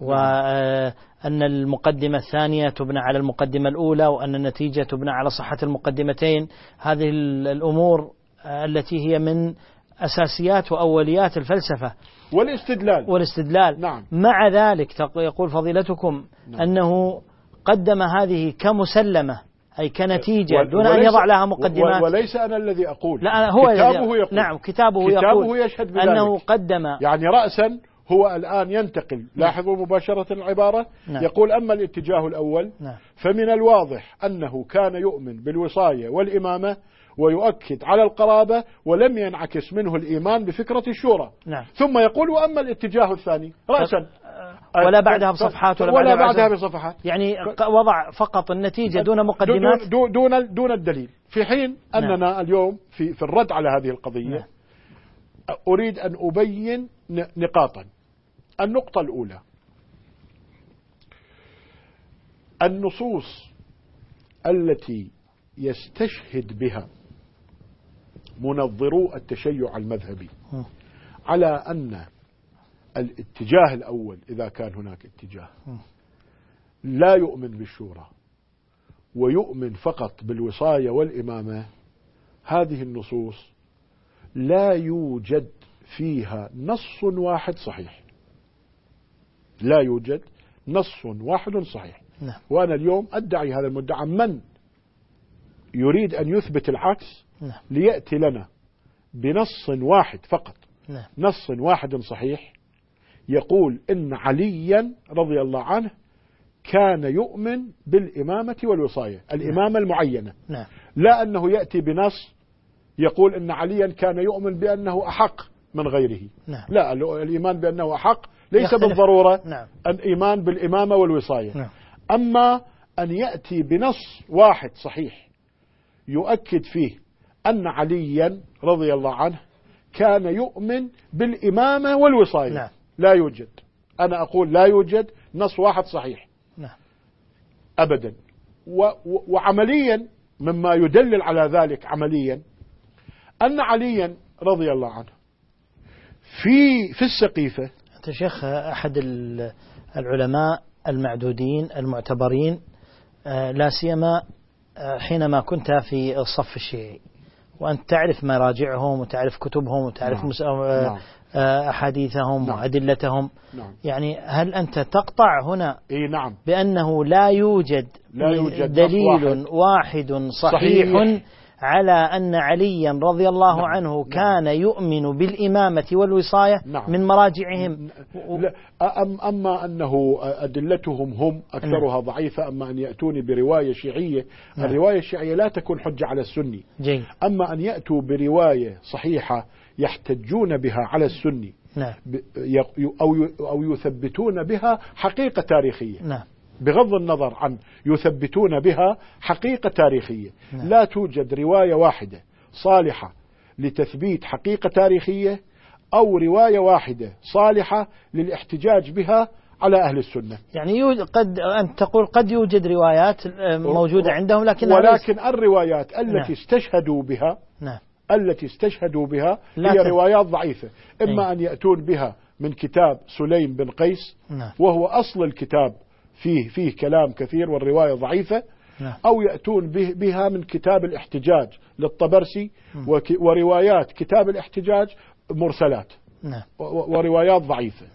وأن المقدمة الثانية تبنى على المقدمة الأولى وأن النتيجة تبنى على صحة المقدمتين. هذه الأمور التي هي من أساسيات وأوليات الفلسفة والاستدلال. نعم. مع ذلك يقول فضيلتكم نعم. أنه قدم هذه كمسلمة أي كنتيجة دون أن يضع لها مقدمات. وليس أنا الذي أقول. لا هو كتابه يقول. نعم كتابه يقول يشهد بذلك. أنه قدم يعني رأسا هو الآن ينتقل. لاحظوا مباشرة العبارة. نعم. يقول أما الاتجاه الأول نعم. فمن الواضح أنه كان يؤمن بالوصاية والإمامة ويؤكد على القرابة ولم ينعكس منه الإيمان بفكرة الشورى. نعم. ثم يقول وأما الاتجاه الثاني رأسا ولا بعدها بصفحات ولا بعدها بصفحات. يعني وضع فقط النتيجة دون مقدمات دون الدليل. في حين أننا نعم. اليوم في الرد على هذه القضية. نعم. أريد أن أبين نقاطا. النقطة الأولى: النصوص التي يستشهد بها منظرو التشيع المذهبي على أن الاتجاه الأول، إذا كان هناك اتجاه، لا يؤمن بالشورى ويؤمن فقط بالوصاية والإمامة، هذه النصوص لا يوجد فيها نص واحد صحيح، لا يوجد نص واحد صحيح. وأنا اليوم أدعي هذا المدعى. من يريد أن يثبت العكس ليأتي لنا بنص واحد فقط، نص واحد صحيح يقول إن عليا رضي الله عنه كان يؤمن بالإمامة والوصاية، الإمامة المعينة، لا أنه يأتي بنص يقول إن عليا كان يؤمن بأنه أحق من غيره. لا، الإيمان بأنه أحق ليس بالضرورة الإيمان بالإمامة والوصاية. أما أن يأتي بنص واحد صحيح يؤكد فيه أن عليا رضي الله عنه كان يؤمن بالإمامة والوصاية، لا يوجد. أنا أقول لا يوجد نص واحد صحيح أبدا. وعمليا مما يدلل على ذلك عمليا أن عليا رضي الله عنه في السقيفة، أنت شيخ أحد العلماء المعدودين المعتبرين، لا سيما حينما كنت في الصف الشيعي، وأنت تعرف مراجعهم وتعرف كتبهم وتعرف أحاديثهم وأدلتهم. يعني هل أنت تقطع هنا بأنه لا يوجد دليل واحد صحيح على أن عليا رضي الله عنه كان يؤمن بالإمامة والوصاية من مراجعهم؟ أما أنه أدلتهم هم أكثرها ضعيفة. أما أن يأتوني برواية شيعية، الرواية الشيعية لا تكون حجة على السني. أما أن يأتوا برواية صحيحة يحتجون بها على السني أو يثبتون بها حقيقة تاريخية، بغض النظر عن يثبتون بها حقيقة تاريخية، لا توجد رواية واحدة صالحة لتثبيت حقيقة تاريخية أو رواية واحدة صالحة للاحتجاج بها على أهل السنة. يعني أنت تقول قد يوجد روايات موجودة عندهم، ولكن الروايات التي استشهدوا بها التي استشهدوا بها هي روايات ضعيفة. إما أن يأتون بها من كتاب سليم بن قيس وهو أصل الكتاب فيه كلام كثير والرواية ضعيفة، أو يأتون بها من كتاب الاحتجاج للطبرسي، وروايات كتاب الاحتجاج مرسلات وروايات ضعيفة.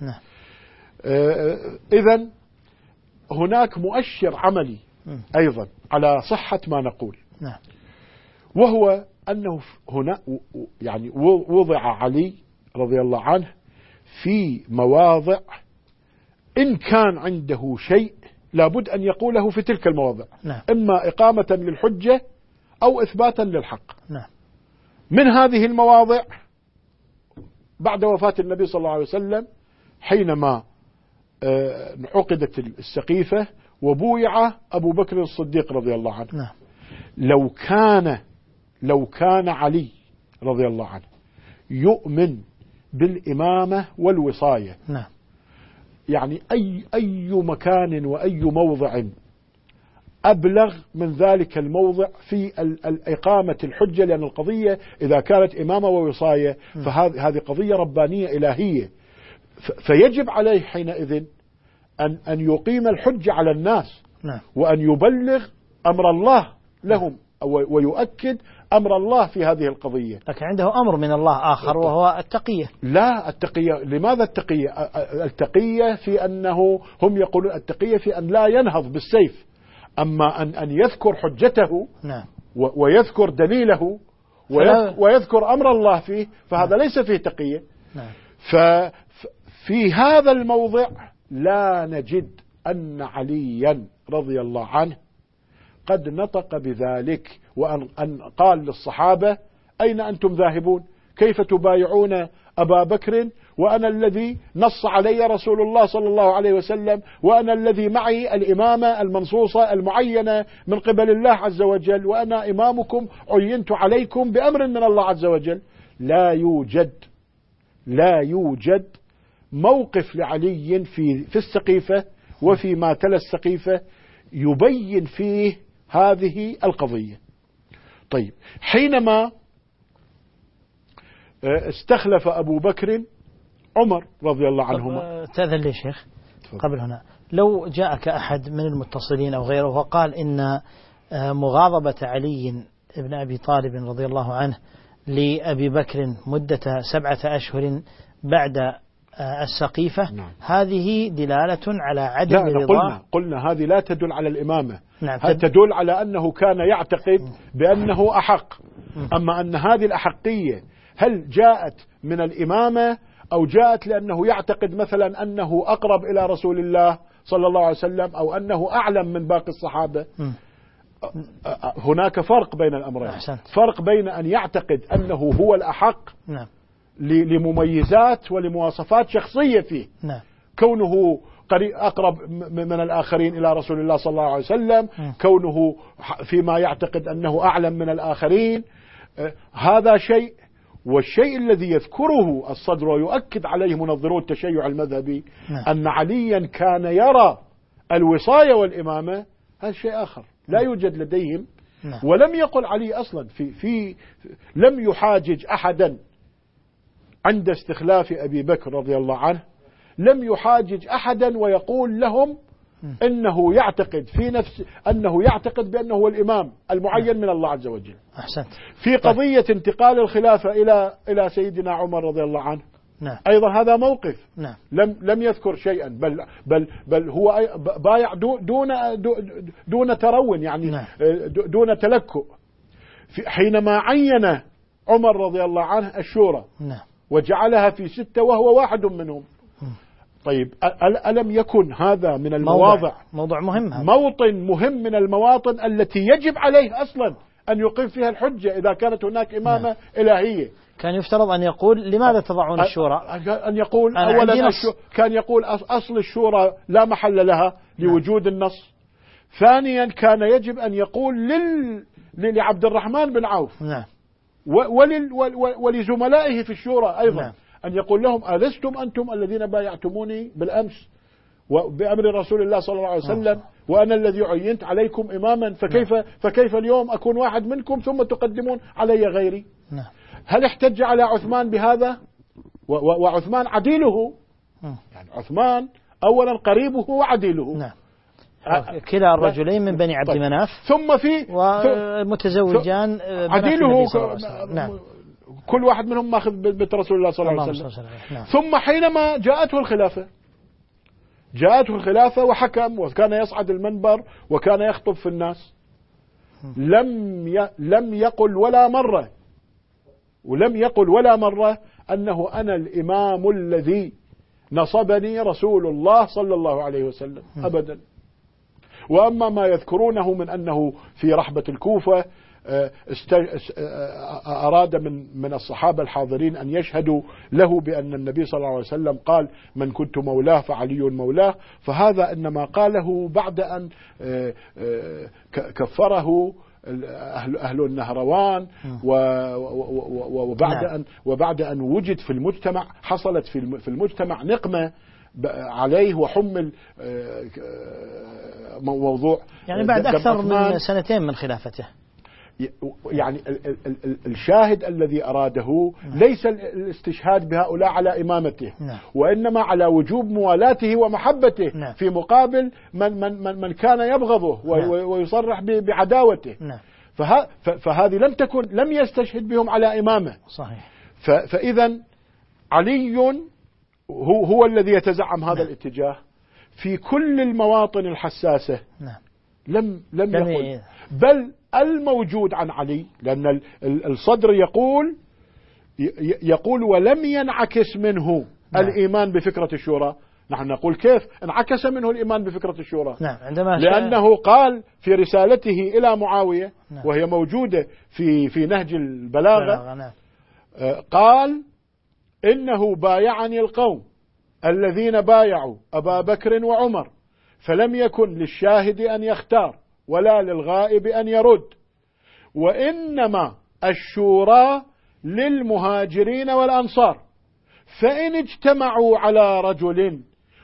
إذن هناك مؤشر عملي أيضا على صحة ما نقول، وهو أنه هنا يعني وضع علي رضي الله عنه في مواضع إن كان عنده شيء لابد أن يقوله في تلك المواضع، إما إقامة للحجة أو إثباتا للحق. من هذه المواضع بعد وفاة النبي صلى الله عليه وسلم حينما عقدت السقيفة وبويع أبو بكر الصديق رضي الله عنه، لو كان علي رضي الله عنه يؤمن بالإمامة والوصاية، يعني أي مكان وأي موضع أبلغ من ذلك الموضع في إقامة الحجة، لأن القضية إذا كانت إمامة ووصاية فهذه قضية ربانية إلهية، فيجب عليه حينئذ أن يقيم الحجة على الناس وأن يبلغ أمر الله لهم ويؤكد أمر الله في هذه القضية. لكن عنده أمر من الله آخر وهو التقية. لا، التقية لماذا التقية؟ التقية في أنه هم يقولون التقية في أن لا ينهض بالسيف، أما أن يذكر حجته ويذكر دليله ويذكر أمر الله فيه، فهذا ليس فيه تقية. ففي هذا الموضع لا نجد أن عليا رضي الله عنه قد نطق بذلك، وأن قال للصحابة أين أنتم ذاهبون؟ كيف تبايعون أبا بكر وأنا الذي نص علي رسول الله صلى الله عليه وسلم، وأنا الذي معي الإمامة المنصوصة المعينة من قبل الله عز وجل، وأنا إمامكم عينت عليكم بأمر من الله عز وجل. لا يوجد موقف لعلي في السقيفة وفي ما تلا السقيفة يبين فيه هذه القضية. طيب، حينما استخلف أبو بكر عمر رضي الله عنهما. تأذن لي شيخ قبل هنا، لو جاءك أحد من المتصلين أو غيره وقال إن مغاضبة علي بن أبي طالب رضي الله عنه لأبي بكر مدة 7 أشهر بعد السقيفة، نعم، هذه دلالة على عدم الرضا. قلنا هذه لا تدل على الإمامة، نعم، تدل على أنه كان يعتقد بأنه أحق. أما أن هذه الأحقية هل جاءت من الإمامة أو جاءت لأنه يعتقد مثلا أنه أقرب إلى رسول الله صلى الله عليه وسلم أو أنه أعلم من باقي الصحابة، هناك فرق بين الأمرين. فرق بين أن يعتقد أنه هو الأحق، نعم، لمميزات ولمواصفات شخصية فيه، نعم، كونه أقرب من الآخرين إلى رسول الله صلى الله عليه وسلم، كونه فيما يعتقد أنه أعلم من الآخرين، هذا شيء. والشيء الذي يذكره الصدر ويؤكد عليه منظرو التشيع المذهبي، نعم، أن عليا كان يرى الوصاية والإمامة، هذا شيء آخر لا يوجد لديهم. نعم. ولم يقل علي أصلا لم يحاجج أحدا عند استخلاف أبي بكر رضي الله عنه، لم يحاجج أحدا ويقول لهم إنه يعتقد في نفسه أنه يعتقد بأنه هو الإمام المعين من الله عز وجل. أحسنت. في قضية انتقال الخلافة إلى سيدنا عمر رضي الله عنه، نعم، أيضا هذا موقف، نعم، لم يذكر شيئا، بل هو بايع دون ترون، يعني نعم، دون تلكؤ. حينما عين عمر رضي الله عنه الشورى، نعم، وجعلها في 6 وهو واحد منهم. طيب، ألم يكن هذا من المواضع، موضوع مهم، موطن مهم من المواطن التي يجب عليه أصلا أن يقيم فيها الحجة إذا كانت هناك إمامة، نعم، إلهية؟ كان يفترض أن يقول لماذا تضعون الشورى؟ أن يقول أولا كان يقول أصل الشورى لا محل لها لوجود النص. ثانيا كان يجب أن يقول لعبد الرحمن بن عوف، نعم، ولزملائه في الشورى أيضا، نعم، أن يقول لهم ألستم أنتم الذين بايعتموني بالأمس وبأمر رسول الله صلى الله عليه وسلم، وأنا الذي عينت عليكم إماما، فكيف اليوم أكون واحد منكم ثم تقدمون علي غيري؟ نعم. هل احتج على عثمان بهذا؟ وعثمان عديله، يعني عثمان أولا قريبه وعديله، نعم، كلا الرجلين من بني عبد مناف، ثم في ومتزوجان عديله، نعم، كل واحد منهم ماخذ بيت رسول الله صلى الله عليه وسلم. نعم. ثم حينما جاءته الخلافة وحكم وكان يصعد المنبر وكان يخطب في الناس، لم يقل ولا مرة أنه أنا الإمام الذي نصبني رسول الله صلى الله عليه وسلم، أبدا. وأما ما يذكرونه من أنه في رحبة الكوفة أراد من الصحابة الحاضرين أن يشهدوا له بأن النبي صلى الله عليه وسلم قال من كنت مولاه فعلي مولاه، فهذا إنما قاله بعد أن كفره أهل النهروان، وبعد أن وجد في المجتمع، حصلت في المجتمع نقمة عليه وحمل موضوع، يعني بعد أكثر من 2 من خلافته. يعني الشاهد الذي أراده ليس الاستشهاد بهؤلاء على إمامته، وإنما على وجوب موالاته ومحبته في مقابل من كان يبغضه ويصرح بعداوته. فهذه لم يستشهد بهم على إمامه. صحيح. فإذا علي هو الذي يتزعم هذا الاتجاه في كل المواطن الحساسة. لم يقل، بل الموجود عن علي، لأن الصدر يقول ولم ينعكس منه الإيمان بفكرة الشورى. نحن نقول كيف انعكس منه الإيمان بفكرة الشورى؟ لأنه قال في رسالته إلى معاوية، وهي موجودة في نهج البلاغة، قال إنه بايعني القوم الذين بايعوا أبا بكر وعمر، فلم يكن للشاهد أن يختار ولا للغائب أن يرد، وإنما الشورى للمهاجرين والأنصار، فإن اجتمعوا على رجل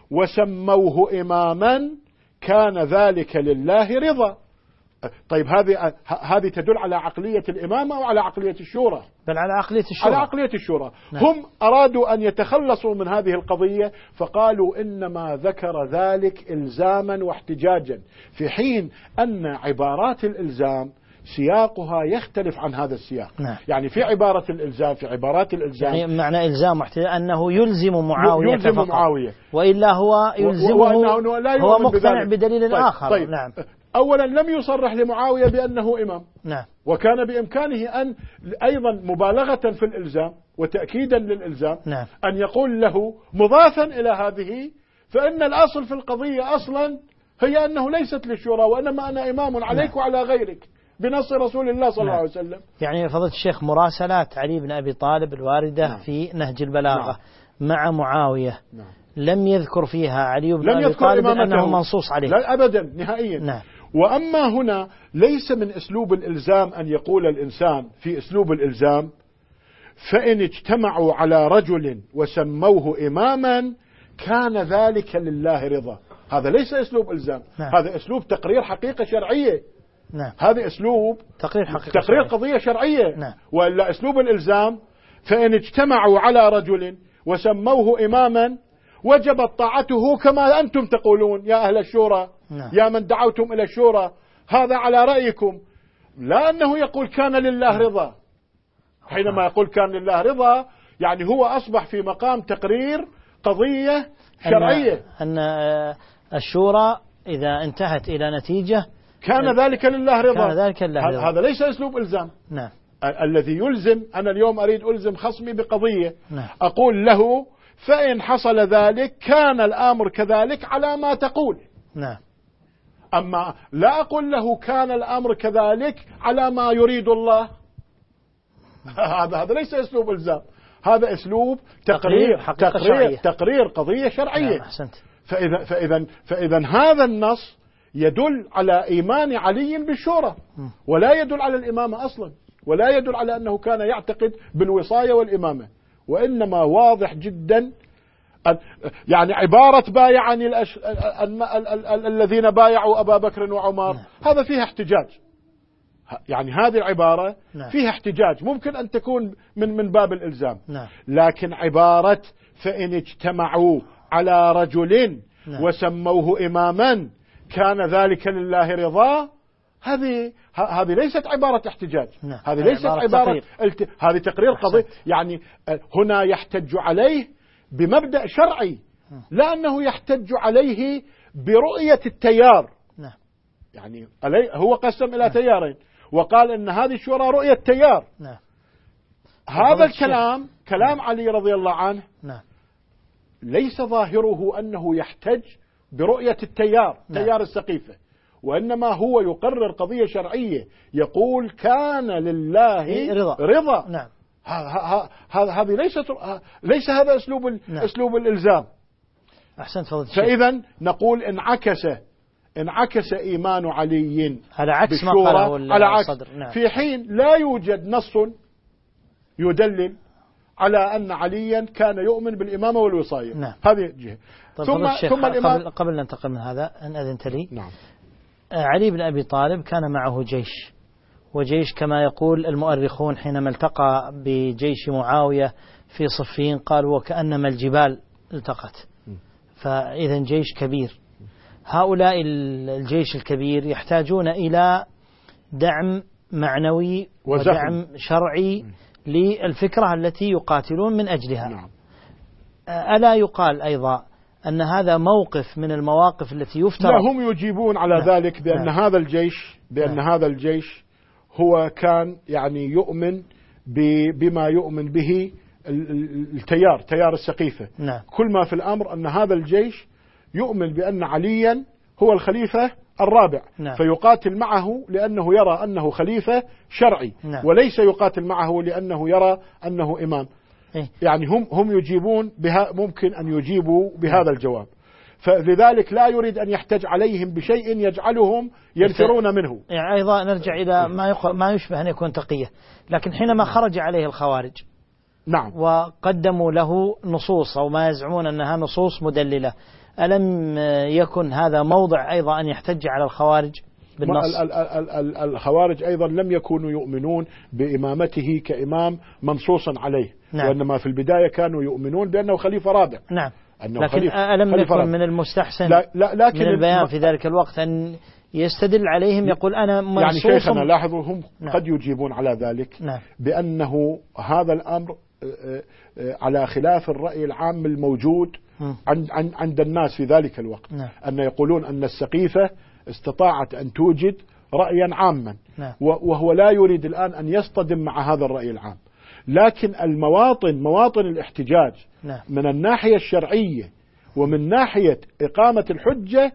وسموه إماما كان ذلك لله رضا. طيب هذه تدل على عقلية الإمامة أو على عقلية الشورى؟ بل على عقلية الشورى. على عقلية الشورى. نعم. هم أرادوا أن يتخلصوا من هذه القضية فقالوا إنما ذكر ذلك إلزاما واحتجاجا، في حين أن عبارات الإلزام سياقها يختلف عن هذا السياق. نعم. يعني في عبارات الإلزام يعني معنى إلزام أنه يلزم معاوية فقط، معاوية، وإلا هو يلزمه هو مقتنع بدليل آخر. طيب. نعم. أولا لم يصرح لمعاوية بأنه إمام. نعم. وكان بإمكانه أن أيضا مبالغة في الإلزام وتأكيدا للإلزام. نعم. أن يقول له مضافا إلى هذه فإن الأصل في القضية أصلا هي أنه ليست للشورى وإنما أنا إمام عليك. نعم. وعلى غيرك بنص رسول الله صلى الله عليه وسلم. يعني فضيلة الشيخ مراسلات علي بن أبي طالب الواردة نعم. في نهج البلاغة نعم. مع معاوية نعم. لم يذكر فيها علي بن أبي طالب أنه منصوص عليه. لا أبدا نهائيا. نعم. وأما هنا ليس من أسلوب الإلزام أن يقول الإنسان في أسلوب الإلزام فإن اجتمعوا على رجل وسموه إماما كان ذلك لله رضا. هذا ليس أسلوب إلزام. نعم. هذا أسلوب تقرير حقيقة شرعية. نعم. هذا أسلوب تقرير قضية شرعية. نعم. وإلا أسلوب الإلزام فإن اجتمعوا على رجل وسموه إماما وجبت طاعته كما أنتم تقولون يا أهل الشورى. نعم. يا من دعوتم إلى الشورى هذا على رأيكم. لا أنه يقول كان لله رضا. حينما يقول كان لله رضا يعني هو أصبح في مقام تقرير قضية شرعية أن الشورى إذا انتهت إلى نتيجة كان ذلك لله رضا. كان ذلك لله رضا. هذا ليس أسلوب إلزام. نعم. الذي يلزم أنا اليوم أريد ألزم خصمي بقضية. نعم. أقول له فإن حصل ذلك كان الأمر كذلك على ما تقول. نعم. أما لا أقول له كان الأمر كذلك على ما يريد الله. هذا ليس أسلوب إلزام. هذا أسلوب تقرير قضية شرعية. نعم. أحسنت. فإذا هذا النص يدل على إيمان علي بالشورى ولا يدل على الإمامة أصلا ولا يدل على أنه كان يعتقد بالوصاية والإمامة. وإنما واضح جدا يعني عبارة بايعني الذين بايعوا أبا بكر وعمر هذا فيها احتجاج. يعني هذه العبارة فيها احتجاج ممكن أن تكون من باب الإلزام. لكن عبارة فإن اجتمعوا على رجل وسموه إماما كان ذلك لله رضا هذه ليست عبارة احتجاج. هذه ليست عبارة هذه تقرير قضية. يعني هنا يحتج عليه بمبدأ شرعي لا أنه يحتج عليه برؤية التيار. يعني هو قسم إلى تيارين وقال أن هذه الشورى رؤية تيار. هذا الكلام كلام علي رضي الله عنه ليس ظاهره أنه يحتج برؤية التيار تيار السقيفة وإنما هو يقرر قضية شرعية يقول كان لله رضا. نعم. هذه ليس هذا أسلوب الإلزام. أحسنت فضل الشيخ. فإذا نقول انعكس إيمان علي على عكس ما قاله على عكس الصدر. نعم. في حين لا يوجد نص يدلل على أن عليا كان يؤمن بالإمامة والوصاية. نعم. هذه جهة. ثم قبل أن ننتقل من هذا أن أذنت لي. نعم. علي بن أبي طالب كان معه جيش وجيش كما يقول المؤرخون حينما التقى بجيش معاوية في صفين قالوا وكأنما الجبال التقت. فإذا جيش كبير. هؤلاء الجيش الكبير يحتاجون إلى دعم معنوي ودعم شرعي للفكرة التي يقاتلون من أجلها. نعم. ألا يقال أيضا أن هذا موقف من المواقف التي يفترض. لا هم يجيبون على ذلك بأن هذا الجيش هو كان يعني يؤمن بما يؤمن به تيار السقيفة. كل ما في الأمر أن هذا الجيش يؤمن بأن عليا هو الخليفة الرابع. فيقاتل معه لأنه يرى أنه خليفة شرعي. وليس يقاتل معه لأنه يرى أنه إمام. يعني هم يجيبون ممكن أن يجيبوا بهذا الجواب. فلذلك لا يريد أن يحتج عليهم بشيء يجعلهم ينفرون منه. يعني أيضا نرجع إلى ما يشبه أن يكون تقية. لكن حينما خرج عليه الخوارج نعم. وقدموا له نصوص أو ما يزعمون أنها نصوص مدللة، ألم يكن هذا موضع أيضا أن يحتج على الخوارج بالنص؟ الخوارج أيضا لم يكونوا يؤمنون بإمامته كإمام منصوصا عليه. نعم. وإنما في البداية كانوا يؤمنون بأنه خليفة رابع. نعم. لكن ألم يكن من المستحسن لكن من البيان في ذلك الوقت أن يستدل عليهم يقول أنا منصوص؟ يعني شيخنا لاحظوا هم قد يجيبون على ذلك بأنه هذا الأمر على خلاف الرأي العام الموجود عند الناس في ذلك الوقت. أن يقولون أن السقيفة استطاعت أن توجد رأيا عاما، وهو لا يريد الآن أن يصطدم مع هذا الرأي العام. لكن مواطن الاحتجاج من الناحية الشرعية ومن ناحية إقامة الحجة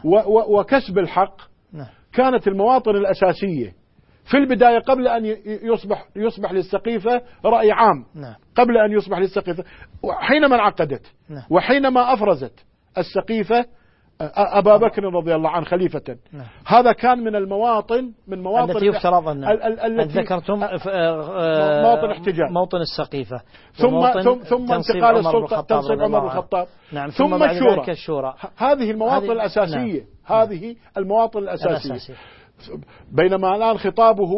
وكسب الحق كانت المواطن الأساسية في البداية قبل أن يصبح للسقيفة رأي عام، قبل أن يصبح للسقيفة حينما انعقدت وحينما أفرزت السقيفة أبا بكر رضي الله عنه خليفة. هذا كان من المواطن التي يفترض التي ذكرتم مواطن احتجاج، موطن السقيفة، ثم انتقال السلطة تنصيب عمر بن الخطاب، ثم الشورى. هذه المواطن الأساسية. هذه المواطن الأساسية. بينما الآن خطابه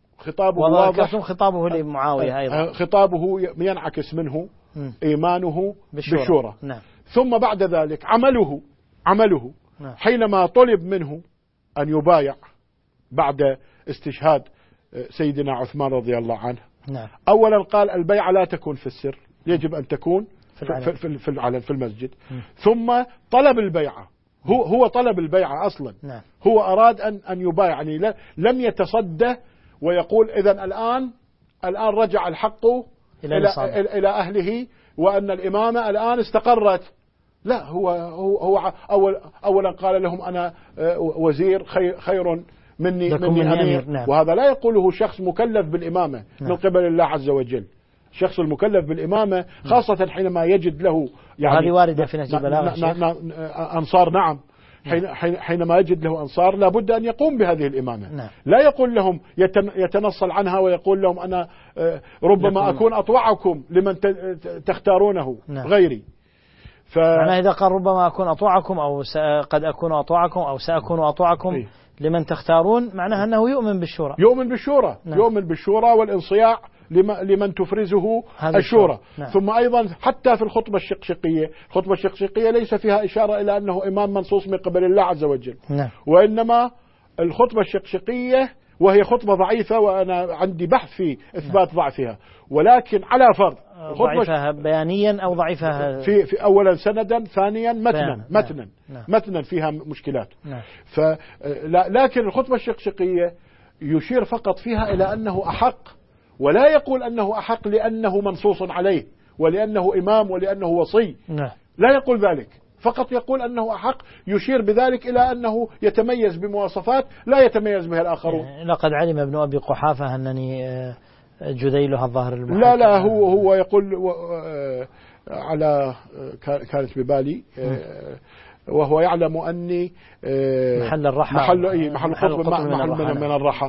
واضح، خطابه لمعاوية أيضا خطابه ينعكس منه إيمانه بالشورى. ثم بعد ذلك عمله حينما طلب منه أن يبايع بعد استشهاد سيدنا عثمان رضي الله عنه. أولا قال البيعة لا تكون في السر، يجب أن تكون في العلن في المسجد. ثم طلب البيعة، هو طلب البيعة أصلا. هو أراد أن يبايع، يعني لم يتصدى ويقول إذن الآن رجع الحق إلى أهله وأن الإمامة الآن استقرت. لا، هو أولا قال لهم أنا وزير خير مني أمير. وهذا لا يقوله شخص مكلف بالإمامة من قبل الله عز وجل. الشخص المكلف بالإمامة خاصة حينما يجد له يعني هذه واردة في نهج البلاغة أنصار. نعم. حينما يجد له أنصار لابد أن يقوم بهذه الإمامة. لا يقول لهم يتنصل عنها ويقول لهم أنا ربما أكون أطوعكم لمن تختارونه غيري. معناه إذا قال ربما أكون أطوعكم أو قد أكون أطوعكم أو سأكون أطوعكم لمن تختارون، معناه أنه يؤمن بالشورى. يؤمن بالشورى والانصياع لمن تفرزه الشورى. ثم أيضا حتى في الخطبة الشقشقية ليس فيها إشارة إلى أنه إمام منصوص من قبل الله عز وجل. وإنما الخطبة الشقشقية وهي خطبة ضعيفة، وأنا عندي بحث في إثبات ضعفها، ولكن على فرض ضعيفها بيانيا أو ضعيفها في أولا سندا، ثانيا متنا فيها مشكلات. لكن الخطبة الشقشقية يشير فقط فيها إلى أنه أحق، ولا يقول أنه أحق لأنه منصوص عليه ولأنه إمام ولأنه وصي. لا يقول ذلك، فقط يقول أنه أحق، يشير بذلك إلى أنه يتميز بمواصفات لا يتميز بها الآخرون. لقد علم ابن أبي قحافة أنني جذيلها الظاهر المحكم. لا هو يقول على كانت ببالي وهو يعلم أني محل الرحى محل قطب من الرحى.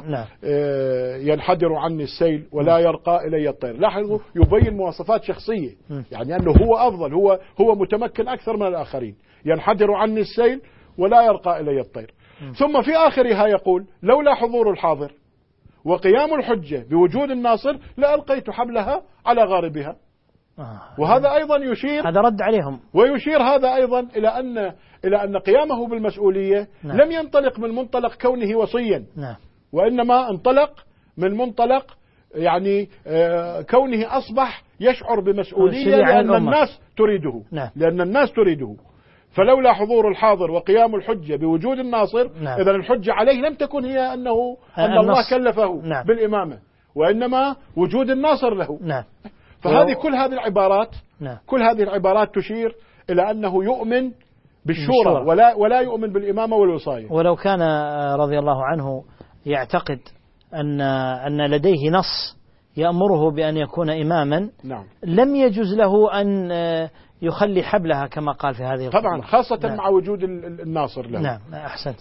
ينحدر عني السيل ولا يرقى إلي الطير. لاحظوا يبين مواصفات شخصية، يعني أنه هو أفضل، هو متمكن أكثر من الآخرين. ينحدر عني السيل ولا يرقى إلي الطير. ثم في آخرها يقول لولا حضور الحاضر وقيام الحجة بوجود الناصر لألقيت حبلها على غاربها. وهذا أيضا يشير، هذا رد عليهم، ويشير هذا أيضا إلى أن قيامه بالمسؤولية لم ينطلق من منطلق كونه وصيا، وإنما انطلق من منطلق يعني كونه أصبح يشعر بمسؤولية لأن الناس تريده. فلولا حضور الحاضر وقيام الحجة بوجود الناصر إذا الحجة عليه لم تكن هي أن الله كلفه بالإمامة، وإنما وجود الناصر له. فهذه كل هذه العبارات تشير إلى أنه يؤمن بالشورى ولا يؤمن بالإمامة والوصاية. ولو كان رضي الله عنه يعتقد أن لديه نص يأمره بأن يكون إماما، لم يجوز له أن يخلي حبلها كما قال في هذه الخطبة. طبعا خاصة مع وجود الناصر له. أحسنت.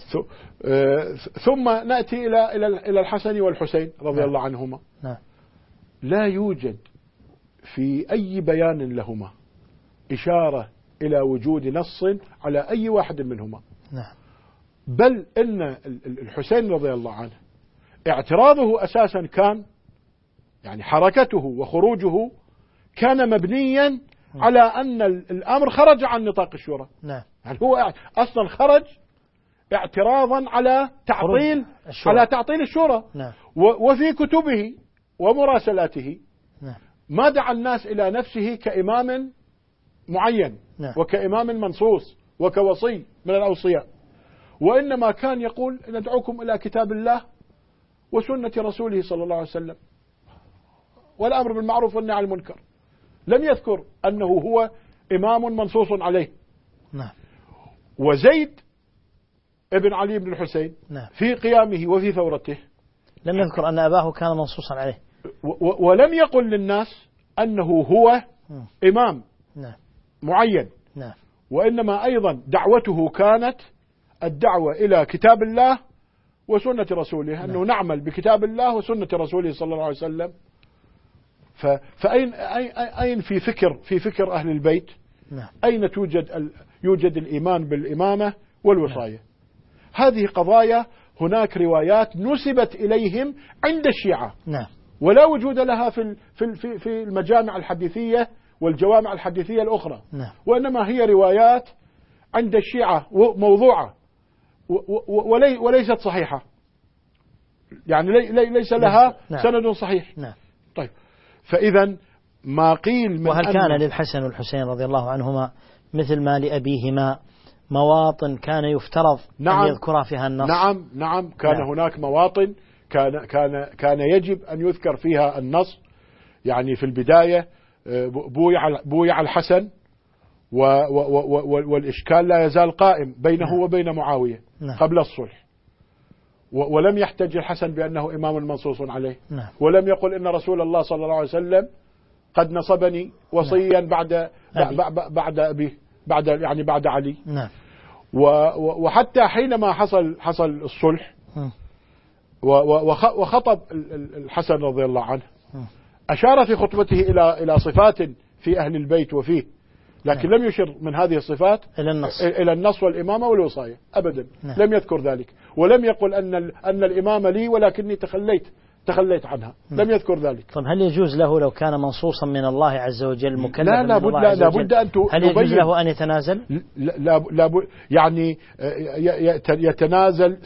ثم نأتي إلى الحسن والحسين رضي الله عنهما. لا يوجد في أي بيان لهما إشارة إلى وجود نص على أي واحد منهما. نعم. بل إن الحسين رضي الله عنه اعتراضه أساسا كان يعني حركته وخروجه كان مبنيا على أن الأمر خرج عن نطاق الشورى. نعم. يعني هو أصلا خرج اعتراضا على تعطيل الشورى. نعم. وفي كتبه ومراسلاته نعم. ما دعا الناس إلى نفسه كإمام معين. نعم. وكإمام منصوص وكوصي من الأوصياء، وإنما كان يقول ندعوكم إلى كتاب الله وسنة رسوله صلى الله عليه وسلم والأمر بالمعروف والنهي عن المنكر. لم يذكر أنه هو إمام منصوص عليه. نعم. وزيد ابن علي بن الحسين نعم. في قيامه وفي ثورته لم يذكر أن أباه كان منصوصا عليه، ولم يقل للناس أنه هو إمام نعم. معين. نعم. وإنما أيضا دعوته كانت الدعوة إلى كتاب الله وسنة رسوله، أنه نعمل بكتاب الله وسنة رسوله صلى الله عليه وسلم. فأين في فكر أهل البيت أين يوجد الإيمان بالإمامة والوصاية؟ هذه قضايا هناك روايات نسبت إليهم عند الشيعة ولا وجود لها في المجامع الحديثية والجوامع الحديثية الأخرى، وإنما هي روايات عند الشيعة موضوعة وليست صحيحة، يعني ليس لها سند صحيح. طيب، فإذا ما قيل من وهل كان للحسن والحسين رضي الله عنهما مثل ما لأبيهما مواطن كان يفترض أن يذكرها فيها النص؟ نعم كان هناك مواطن كان يجب أن يذكر فيها النص. يعني في البداية بويع الحسن والإشكال لا يزال قائم بينه وبين معاوية قبل الصلح، ولم يحتج الحسن بأنه إمام منصوص عليه، ولم يقل إن رسول الله صلى الله عليه وسلم قد نصبني وصيا بعد أبيه بعد علي. وحتى حينما حصل الصلح وخطب الحسن رضي الله عنه أشار في خطبته إلى صفات في أهل البيت وفيه، لكن لم يشر من هذه الصفات إلى النص والإمامة والوصاية أبدا. لم يذكر ذلك، ولم يقل أن الإمامة لي ولكني تخليت عنها. لم يذكر ذلك. طب هل يجوز له لو كان منصوصا من الله عز وجل مكلف؟ لا بد أن هل يجوز له أن يتنازل؟ لا يعني يتنازل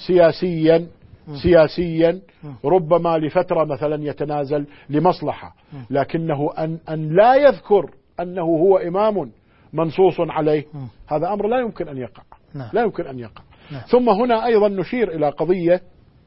سياسيا ربما لفترة مثلا يتنازل لمصلحة، لكنه أن لا يذكر أنه هو إمام منصوص عليه، هذا أمر لا يمكن أن يقع. ثم هنا أيضا نشير إلى قضية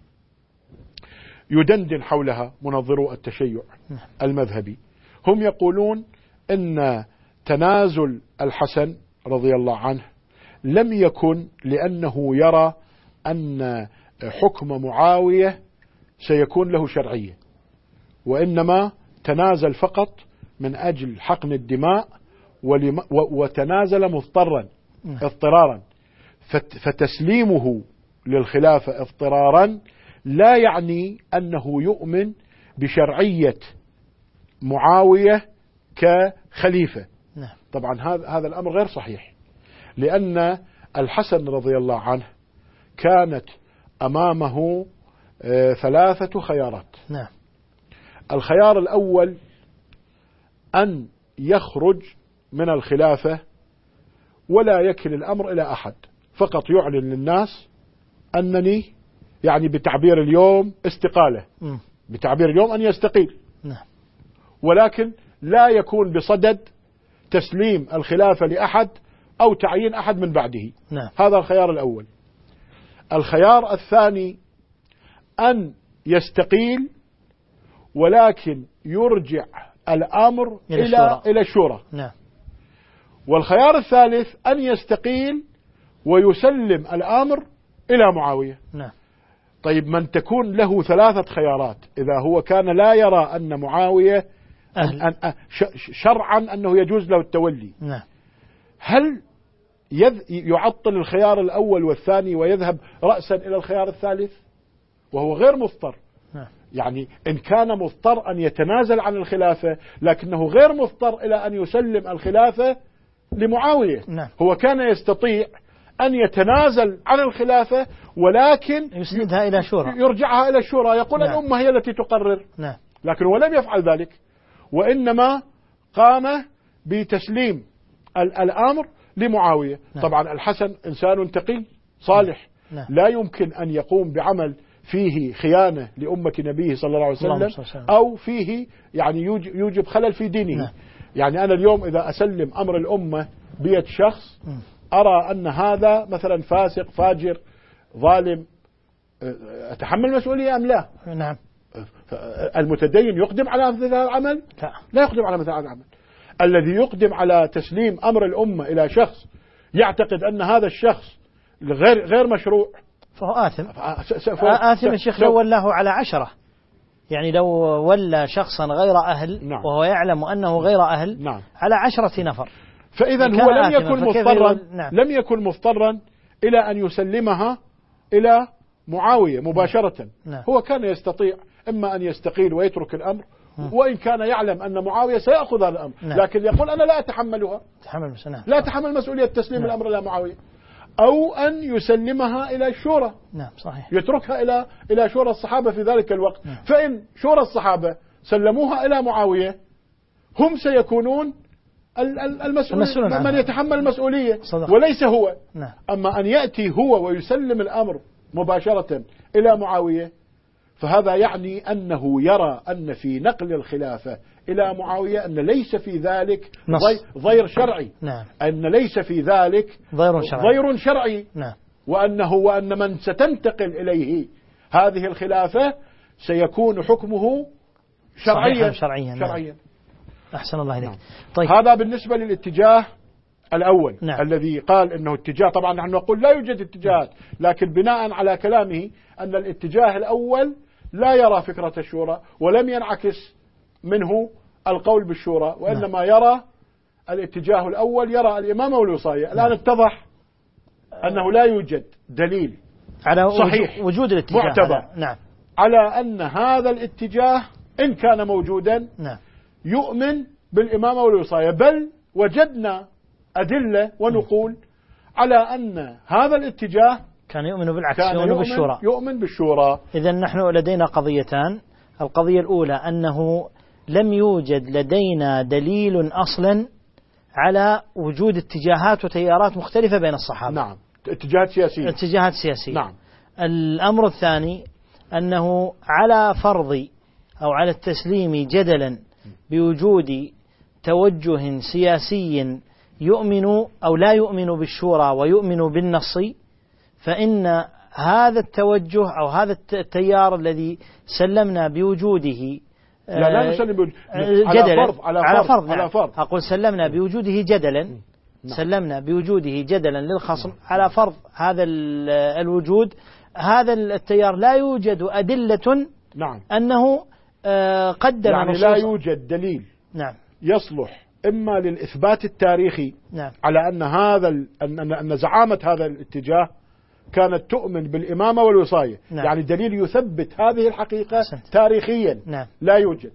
يدندن حولها منظرو التشيع المذهبي. هم يقولون إن تنازل الحسن رضي الله عنه لم يكن لأنه يرى أن حكم معاوية سيكون له شرعية، وإنما تنازل فقط من أجل حقن الدماء وتنازل اضطرارا. فتسليمه للخلافة اضطرارا لا يعني أنه يؤمن بشرعية معاوية كخليفة. طبعا هذا الأمر غير صحيح، لأن الحسن رضي الله عنه كانت أمامه 3 خيارات. الخيار الأول أن يخرج من الخلافة ولا يكل الأمر إلى أحد، فقط يعلن للناس أنني يعني بتعبير اليوم استقالة، بتعبير اليوم أن يستقيل، ولكن لا يكون بصدد تسليم الخلافة لأحد أو تعيين أحد من بعده. هذا الخيار الأول. الخيار الثاني أن يستقيل ولكن يرجع الأمر إلى الشورى. والخيار الثالث أن يستقيل ويسلم الأمر إلى معاوية. طيب، من تكون له 3 خيارات إذا هو كان لا يرى أن معاوية شرعا أنه يجوز له التولي، هل يعطل الخيار الأول والثاني ويذهب رأسا إلى الخيار الثالث وهو غير مضطر؟ يعني إن كان مضطر أن يتنازل عن الخلافة، لكنه غير مضطر إلى أن يسلم الخلافة لمعاوية. نعم. هو كان يستطيع أن يتنازل عن الخلافة ولكن يسندها إلى شورى، يرجعها إلى الشورى، يقول نعم. الأمة هي التي تقرر. نعم. لكن هو لم يفعل ذلك، وإنما قام بتسليم الأمر لمعاوية. نعم. طبعا الحسن إنسان تقي صالح، نعم. لا يمكن أن يقوم بعمل فيه خيانة لأمة نبيه صلى الله عليه وسلم أو فيه يعني يوجب خلل في دينه. نعم. يعني أنا اليوم إذا أسلم أمر الأمة بيد شخص أرى أن هذا مثلا فاسق فاجر ظالم، أتحمل مسؤولية أم لا؟ نعم. المتدين يقدم على مثل هذا العمل؟ لا يقدم على مثل هذا العمل. الذي يقدم على تسليم أمر الأمة إلى شخص يعتقد أن هذا الشخص غير مشروع فهو آثم. آثم الشيخ لو ولاه على 10، يعني لو ولى شخصا غير أهل، نعم. وهو يعلم أنه غير أهل، نعم. على 10 نفر، فإذا هو لم يكن مضطرا إلى أن يسلمها إلى معاوية مباشرة. نعم. هو كان يستطيع إما أن يستقيل ويترك الأمر، وإن كان يعلم أن معاوية سيأخذ هذا الأمر، نعم. لكن يقول أنا لا أتحملها، لا أتحمل مسؤولية تسليم نعم. الأمر إلى معاوية، أو أن يسلمها إلى الشورى. نعم صحيح. يتركها إلى شورى الصحابة في ذلك الوقت. نعم. فإن شورى الصحابة سلموها إلى معاوية هم سيكونون المسؤول من يتحمل المسؤولية، وليس هو. نعم. أما أن يأتي هو ويسلم الأمر مباشرة إلى معاوية، فهذا يعني أنه يرى أن في نقل الخلافة إلى معاوية أن ليس في ذلك ضير شرعي. نعم. أن ليس في ذلك ضير شرعي. نعم. وأن من ستنتقل إليه هذه الخلافة سيكون حكمه شرعيا. نعم. أحسن الله إليك. نعم. طيب. هذا بالنسبة للاتجاه الأول. نعم. الذي قال إنه اتجاه، طبعا نحن نقول لا يوجد اتجاهات، لكن بناء على كلامه أن الاتجاه الأول لا يرى فكرة الشورى، ولم ينعكس منه القول بالشورى، وإنما يرى الاتجاه الأول يرى الإمامة والوصاية. الآن اتضح أنه لا يوجد دليل على صحيح وجود الاتجاه معتبر نعم. على أن هذا الاتجاه إن كان موجودا نعم. يؤمن بالإمامة والوصاية، بل وجدنا أدلة ونقول على أن هذا الاتجاه كان يؤمن بالعكس، يؤمن بالشورى. إذن نحن لدينا قضيتان. القضية الأولى أنه لم يوجد لدينا دليل أصلا على وجود اتجاهات وتيارات مختلفة بين الصحابة. نعم. اتجاهات سياسية. نعم. الأمر الثاني أنه على فرض أو على التسليم جدلا بوجود توجه سياسي يؤمن أو لا يؤمن بالشورى ويؤمن بالنص، فإن هذا التوجه أو هذا التيار الذي سلمنا بوجوده لا نسلم بوجوده على فرض أقول سلمنا بوجوده جدلا. سلمنا بوجوده جدلا للخصم على فرض هذا الوجود. هذا التيار لا يوجد أدلة أنه قدم يعني لا يوجد دليل نعم. يصلح إما للإثبات التاريخي نعم. على أن أن زعامة هذا الاتجاه كانت تؤمن بالإمامة والوصاية. نعم. يعني دليل يثبت هذه الحقيقة تاريخيا. نعم. لا يوجد.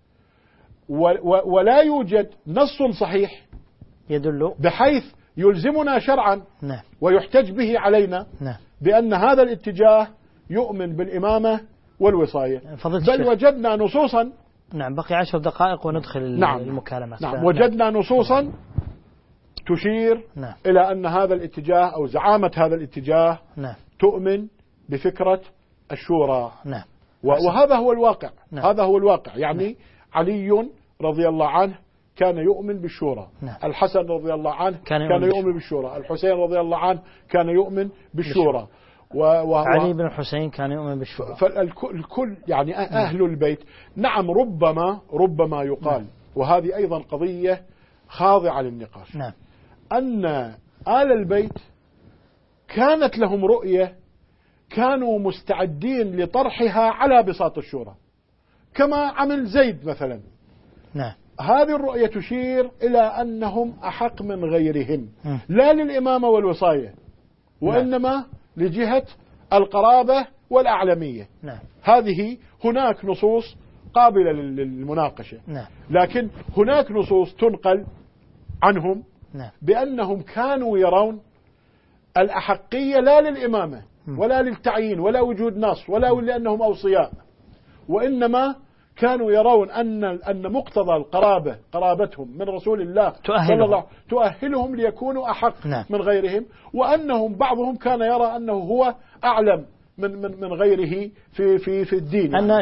ولا يوجد نص صحيح يدل بحيث يلزمنا شرعا. نعم. ويحتج به علينا. نعم. بأن هذا الاتجاه يؤمن بالإمامة والوصاية، بل وجدنا نصوصا. نعم. بقي 10 دقائق وندخل المكالمات. نعم. وجدنا نصوصا تشير إلى أن هذا الاتجاه أو زعامة هذا الاتجاه تؤمن بفكرة الشورى. وهذا هو الواقع. هذا هو الواقع. يعني علي رضي الله عنه كان يؤمن بالشورى. الحسن رضي الله عنه كان يؤمن بالشورى. الحسين رضي الله عنه كان يؤمن بالشورى. علي بن الحسين كان يؤمن بالشورى. فالكل يعني أهل البيت. نعم. ربما يقال وهذه أيضا قضية خاضعة للنقاش. أن آل البيت كانت لهم رؤية كانوا مستعدين لطرحها على بساط الشورى كما عمل زيد مثلا. هذه الرؤية تشير إلى أنهم أحق من غيرهم، لا للإمامة والوصاية، وإنما لجهة القرابة والأعلمية. هذه هناك نصوص قابلة للمناقشة، لكن هناك نصوص تنقل عنهم بأنهم كانوا يرون الأحقية لا للإمامة ولا للتعيين ولا وجود نص ولا لأنهم أوصياء، وإنما كانوا يرون أن مقتضى قرابتهم من رسول الله تؤهلهم ليكونوا أحق من غيرهم، وأنهم بعضهم كان يرى أنه هو أعلم من غيره في الدين، أن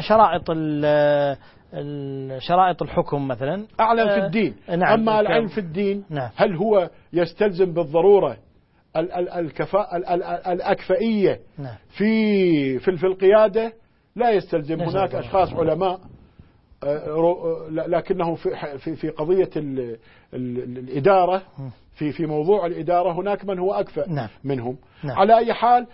شرائط الحكم مثلا أعلم في الدين. أما العلم في الدين هل هو يستلزم بالضرورة الأكفئية في القيادة؟ لا يستلزم. هناك أشخاص علماء لكنه في قضية الإدارة في موضوع الإدارة هناك من هو أكفأ منهم. على أي حال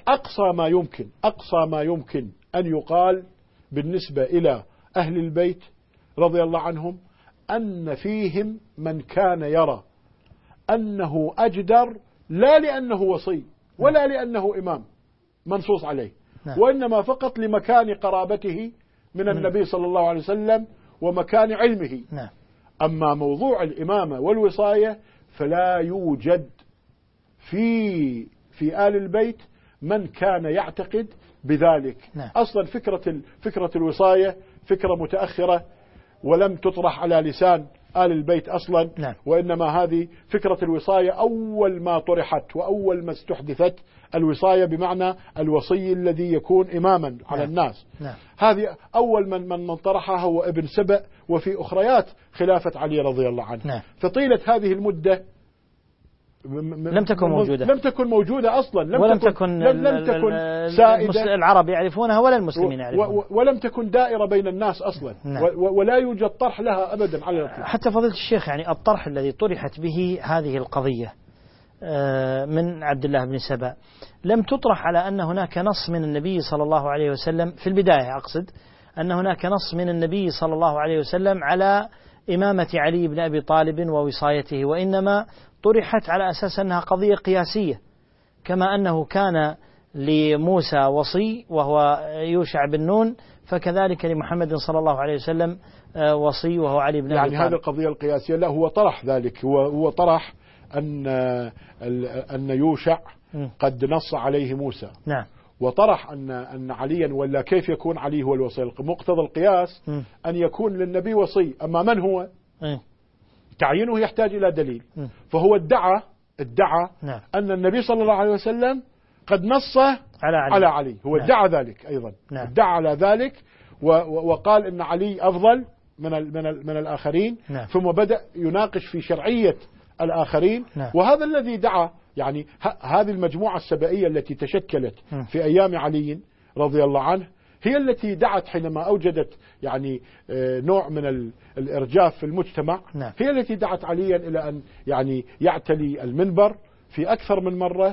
أقصى ما يمكن أن يقال بالنسبة إلى أهل البيت رضي الله عنهم أن فيهم من كان يرى أنه أجدر، لا لأنه وصي ولا لأنه إمام منصوص عليه، وإنما فقط لمكان قرابته من النبي صلى الله عليه وسلم ومكان علمه. أما موضوع الإمامة والوصاية فلا يوجد في آل البيت من كان يعتقد بذلك. أصلا فكرة الوصاية فكرة متأخرة ولم تطرح على لسان آل البيت أصلا، وإنما هذه فكرة الوصاية أول ما طرحت وأول ما استحدثت الوصاية بمعنى الوصي الذي يكون إماما على الناس. هذه أول من طرحها هو ابن سبأ، وفي أخريات خلافة علي رضي الله عنه. فطيلة هذه المدة لم تكن موجودة أصلا، لم تكن سائدة. العرب يعرفونها ولا المسلمين يعرفونها، ولم تكن دائرة بين الناس أصلا. ولا يوجد طرح لها أبدا على الإطلاق. حتى فضيلة الشيخ يعني الطرح الذي طرحت به هذه القضية من عبد الله بن سبأ لم تطرح على أن هناك نص من النبي صلى الله عليه وسلم في البداية، أقصد أن هناك نص من النبي صلى الله عليه وسلم على إمامة علي بن أبي طالب ووصايته، وإنما طرحت على أساس أنها قضية قياسية، كما أنه كان لموسى وصي وهو يوشع بن نون، فكذلك لمحمد صلى الله عليه وسلم وصي وهو علي بن أبي طالب. يعني هذه القضية القياسية لا، هو طرح ذلك، هو طرح أن يوشع قد نص عليه موسى، وطرح أن عليا، ولا كيف يكون علي هو الوصي؟ مقتضى القياس أن يكون للنبي وصي، أما من هو؟ تعيينه يحتاج إلى دليل. فهو ادعى أن النبي صلى الله عليه وسلم قد نص على علي. هو ادعى ذلك أيضا، ادعى على ذلك، وقال أن علي أفضل من الآخرين، ثم بدأ يناقش في شرعية الآخرين. وهذا الذي دعا، يعني هذه المجموعة السبائية التي تشكلت في أيام علي رضي الله عنه هي التي دعت حينما أوجدت يعني نوع من الإرجاف في المجتمع، هي التي دعت عليا إلى أن يعني يعتلي المنبر في أكثر من مرة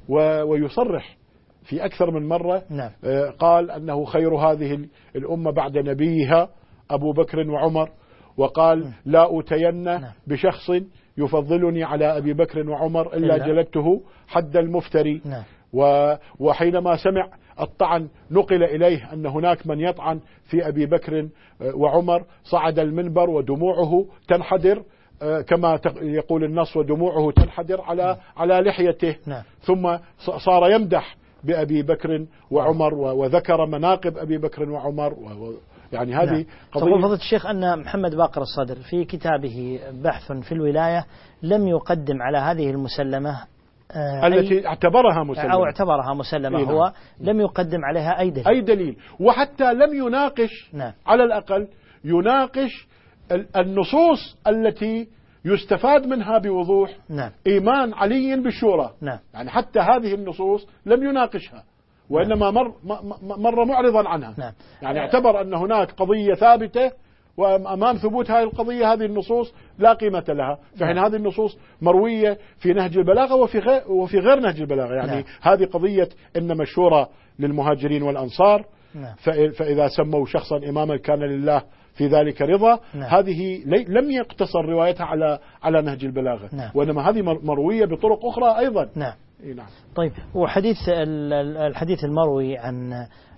ويصرح في أكثر من مرة. قال أنه خير هذه الأمة بعد نبيها أبو بكر وعمر، وقال لا أوتين بشخص يفضلني على أبي بكر وعمر إلا جلدته حد المفتري. وحينما سمع الطعن نقل إليه أن هناك من يطعن في أبي بكر وعمر صعد المنبر ودموعه تنحدر كما يقول النص، ودموعه تنحدر على لحيته. ثم صار يمدح بأبي بكر وعمر وذكر مناقب أبي بكر وعمر. يعني هذه قضية. فضيلة الشيخ أن محمد باقر الصدر في كتابه بحث في الولاية لم يقدم على هذه المسلمة التي اعتبرها مسلمة هو لم يقدم عليها أي دليل، وحتى لم يناقش على الأقل يناقش النصوص التي يستفاد منها بوضوح إيمان علي بالشورى. يعني حتى هذه النصوص لم يناقشها، وإنما مر معرضا عنها. يعني اعتبر أن هناك قضية ثابتة، وأمام ثبوت هذه القضية هذه النصوص لا قيمة لها، فحين هذه النصوص مروية في نهج البلاغة وفي غير نهج البلاغة. يعني هذه قضية إنما الشورى للمهاجرين والأنصار، فإذا سموا شخصا إماما كان لله في ذلك رضا. هذه لم يقتصر روايتها على نهج البلاغة، وإنما هذه مروية بطرق أخرى أيضا. طيب، وحديث الحديث المروي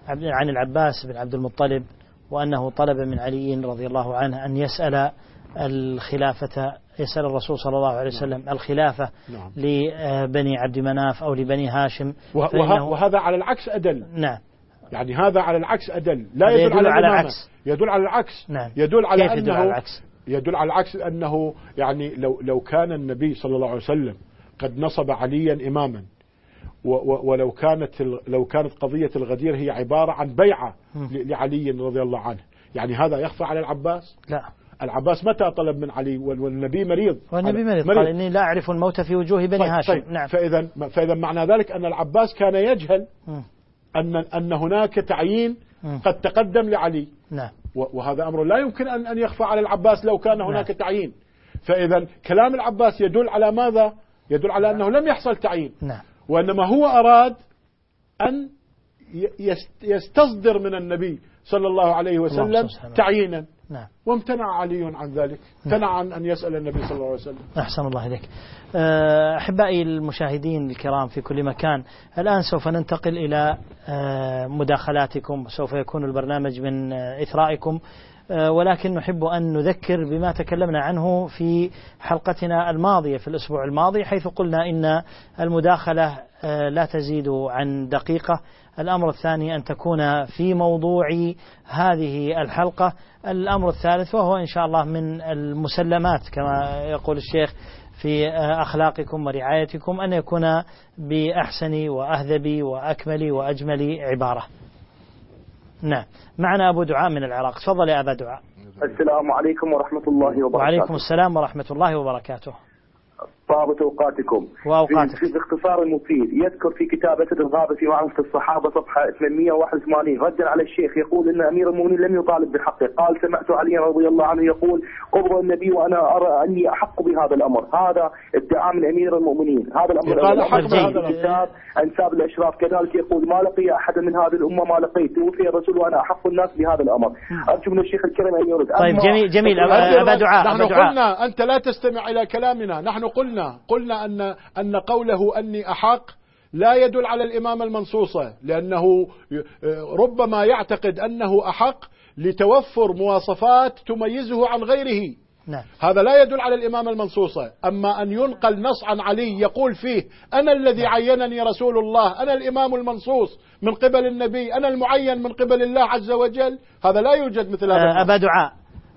عن العباس بن عبد المطلب وأنه طلب من علي رضي الله عنه أن يسأل الخلافة، يسأل الرسول صلى الله عليه وسلم الخلافة لبني عبد مناف أو لبني هاشم، وهذا على العكس أدل. نعم، يعني هذا على العكس أدل، لا يدل على العكس، يدل على العكس. نعم. يدل على كيف أنه يدل على العكس؟ يدل على العكس أنه يعني لو كان النبي صلى الله عليه وسلم قد نصب عليا إماما، ولو كانت قضية الغدير هي عبارة عن بيعة لعلي رضي الله عنه، يعني هذا يخفى على العباس؟ لا. العباس متى طلب من علي والنبي مريض؟ والنبي مريض. قال إني لا أعرف الموت في وجوه بني هاشم. طيب. نعم. فإذا معنى ذلك أن العباس كان يجهل أن هناك تعيين قد تقدم لعلي. نعم. وهذا أمر لا يمكن أن يخفى على العباس لو كان هناك تعيين. فإذا كلام العباس يدل على ماذا؟ يدل على أنه لم يحصل تعيين. نعم. وإنما هو أراد أن يستصدر من النبي صلى الله عليه وسلم تعيينا. نعم. وامتنع علي عن ذلك، امتنع عن أن يسأل النبي صلى الله عليه وسلم. أحسن الله إليك. أحبائي المشاهدين الكرام في كل مكان، الآن سوف ننتقل إلى مداخلاتكم، سوف يكون البرنامج من إثرائكم، ولكن نحب أن نذكر بما تكلمنا عنه في حلقتنا الماضية في الأسبوع الماضي، حيث قلنا إن المداخلة لا تزيد عن دقيقة. الأمر الثاني أن تكون في موضوع هذه الحلقة. الأمر الثالث وهو إن شاء الله من المسلمات كما يقول الشيخ في أخلاقكم ورعايتكم أن يكون بأحسن وأهذب وأكمل وأجمل عبارة. نعم. معنا أبو دعاء من العراق. تفضل يا أبا دعاء. السلام عليكم ورحمة الله وبركاته. وعليكم السلام ورحمة الله وبركاته. طابت أوقاتكم. وأوقاتك. في اختصار مفيد يذكر في كتاب أسد الغابة في معرفة الصحابة صفحة 881 ردا على الشيخ يقول إن أمير المؤمنين لم يطالب بحقه. قال سمعت علي رضي الله عنه يقول قبض النبي وأنا أرى أني أحق بهذا الأمر. هذا ادعاء من أمير المؤمنين. هذا الأمر قال حق بهذا الكتاب أنساب الأشراف كذلك يقول ما لقي أحد من هذه الأمة ما لقيت توفي الرسول وأنا أحق الناس بهذا الأمر. أرجو من الشيخ الكريم أن يرد. طيب جميل أبا دعاء. نحن قلنا أنت لا تستمع إلى كلامنا. نحن قلنا أن قوله أني أحق لا يدل على الإمامة المنصوصة، لأنه ربما يعتقد أنه أحق لتوفر مواصفات تميزه عن غيره. نعم. هذا لا يدل على الإمامة المنصوصة. أما أن ينقل نص عن علي يقول فيه أنا الذي عينني رسول الله، أنا الإمام المنصوص من قبل النبي، أنا المعين من قبل الله عز وجل، هذا لا يوجد مثل هذا. أبا دعاء.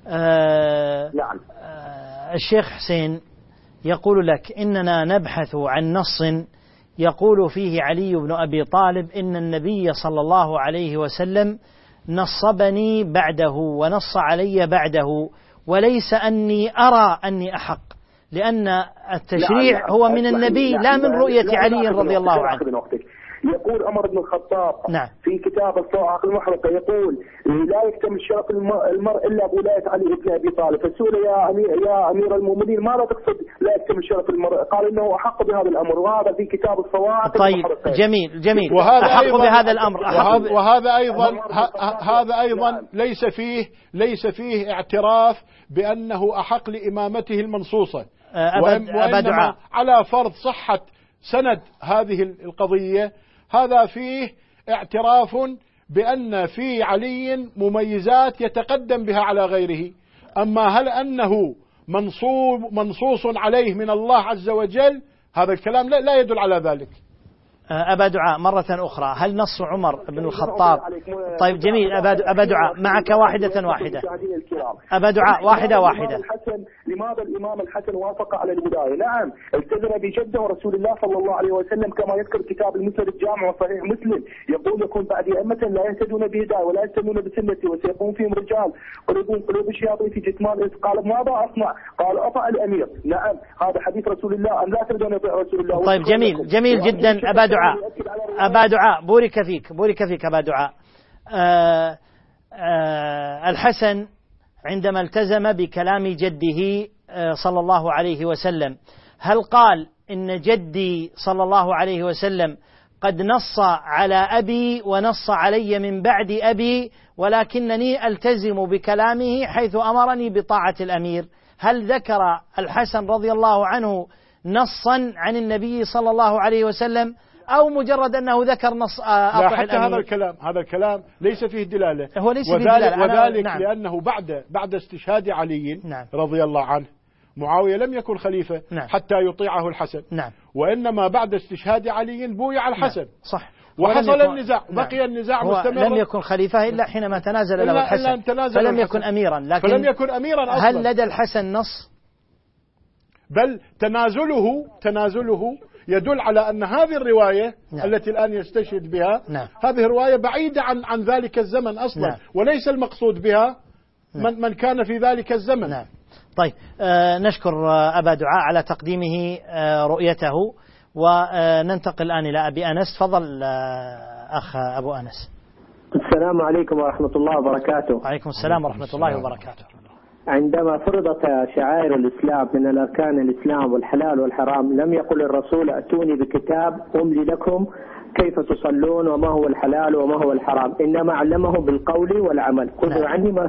نعم. الشيخ حسين يقول لك إننا نبحث عن نص يقول فيه علي بن أبي طالب إن النبي صلى الله عليه وسلم نصبني بعده ونص علي بعده، وليس أني أرى أني أحق، لأن التشريع هو من النبي لا من رؤية علي رضي الله عنه. يقول عمر بن الخطاب نعم. في كتاب الصواعق المحرقة يقول لا يكتمل شرف المرء إلا بولاية علي بن أبي طالب. فسئل يا أمير المؤمنين ماذا تقصد لا يكتمل شرف المرء؟ قال إنه أحق بهذا الأمر، وهذا في كتاب الصواعق المحرقة. طيب جميل. أحق بهذا الأمر. وهذا أيضا ليس فيه اعتراف بأنه أحق لإمامته المنصوصة، وإنما على فرض صحة سند هذه القضية هذا فيه اعتراف بأن في علي مميزات يتقدم بها على غيره. أما هل أنه منصوص عليه من الله عز وجل، هذا الكلام لا يدل على ذلك. أبا دعاء مرة أخرى، هل نص عمر بن الخطاب؟ طيب جميل. أبا دعاء معك واحدة. أبا دعاء واحدة. لماذا الإمام الحسن وافق على الولاية؟ نعم التزم بجده رسول الله صلى الله عليه وسلم كما يذكر كتاب المسند الجامع وصحيح مسلم يقول يكون بعد أئمة لا يهتدون بهداية ولا يستنون بسنتي وسيقوم فيهم رجال قلوب الشياطين في جثمان. قال ماذا أصنع؟ قال أطع الأمير. نعم هذا حديث رسول الله أن لا تردون يطيع رسول الله. طيب جميل جدا أبا دعاء بورك فيك أبا دعاء. الحسن عندما التزم بكلام جده صلى الله عليه وسلم هل قال إن جدي صلى الله عليه وسلم قد نص على أبي ونص علي من بعد أبي ولكنني ألتزم بكلامه حيث أمرني بطاعة الأمير؟ هل ذكر الحسن رضي الله عنه نصا عن النبي صلى الله عليه وسلم أو مجرد أنه ذكر نص لا، حتى هذا الكلام ليس فيه دلالة، هو ليس فيه دلالة. وذلك نعم. لأنه بعد استشهاد علي نعم. رضي الله عنه معاوية لم يكن خليفة نعم. حتى يطيعه الحسن، نعم. وإنما بعد استشهاد علي بويع الحسن. نعم. صح. وحصل النزاع. نعم. بقي النزاع مستمرا. لم يكن خليفة إلا حينما تنازل له الحسن، فلم يكن أميرا. لكن فلم يكن أميرا أصلا. هل لدى الحسن نص؟ بل تنازله يدل على أن هذه الرواية نعم. التي الآن يستشهد بها نعم. هذه رواية بعيدة عن ذلك الزمن أصلا. نعم. وليس المقصود بها نعم. من كان في ذلك الزمن. نعم. طيب نشكر أبا دعاء على تقديمه رؤيته، وننتقل الآن إلى أبي أنس. تفضل أخ أبو أنس. السلام عليكم ورحمة الله وبركاته. وعليكم السلام ورحمة الله وبركاته. عندما فرضت شعائر الإسلام من الأركان الإسلام والحلال والحرام، لم يقل الرسول أتوني بكتاب أملي لكم كيف تصلون وما هو الحلال وما هو الحرام، إنما علمه بالقول والعمل. خذوا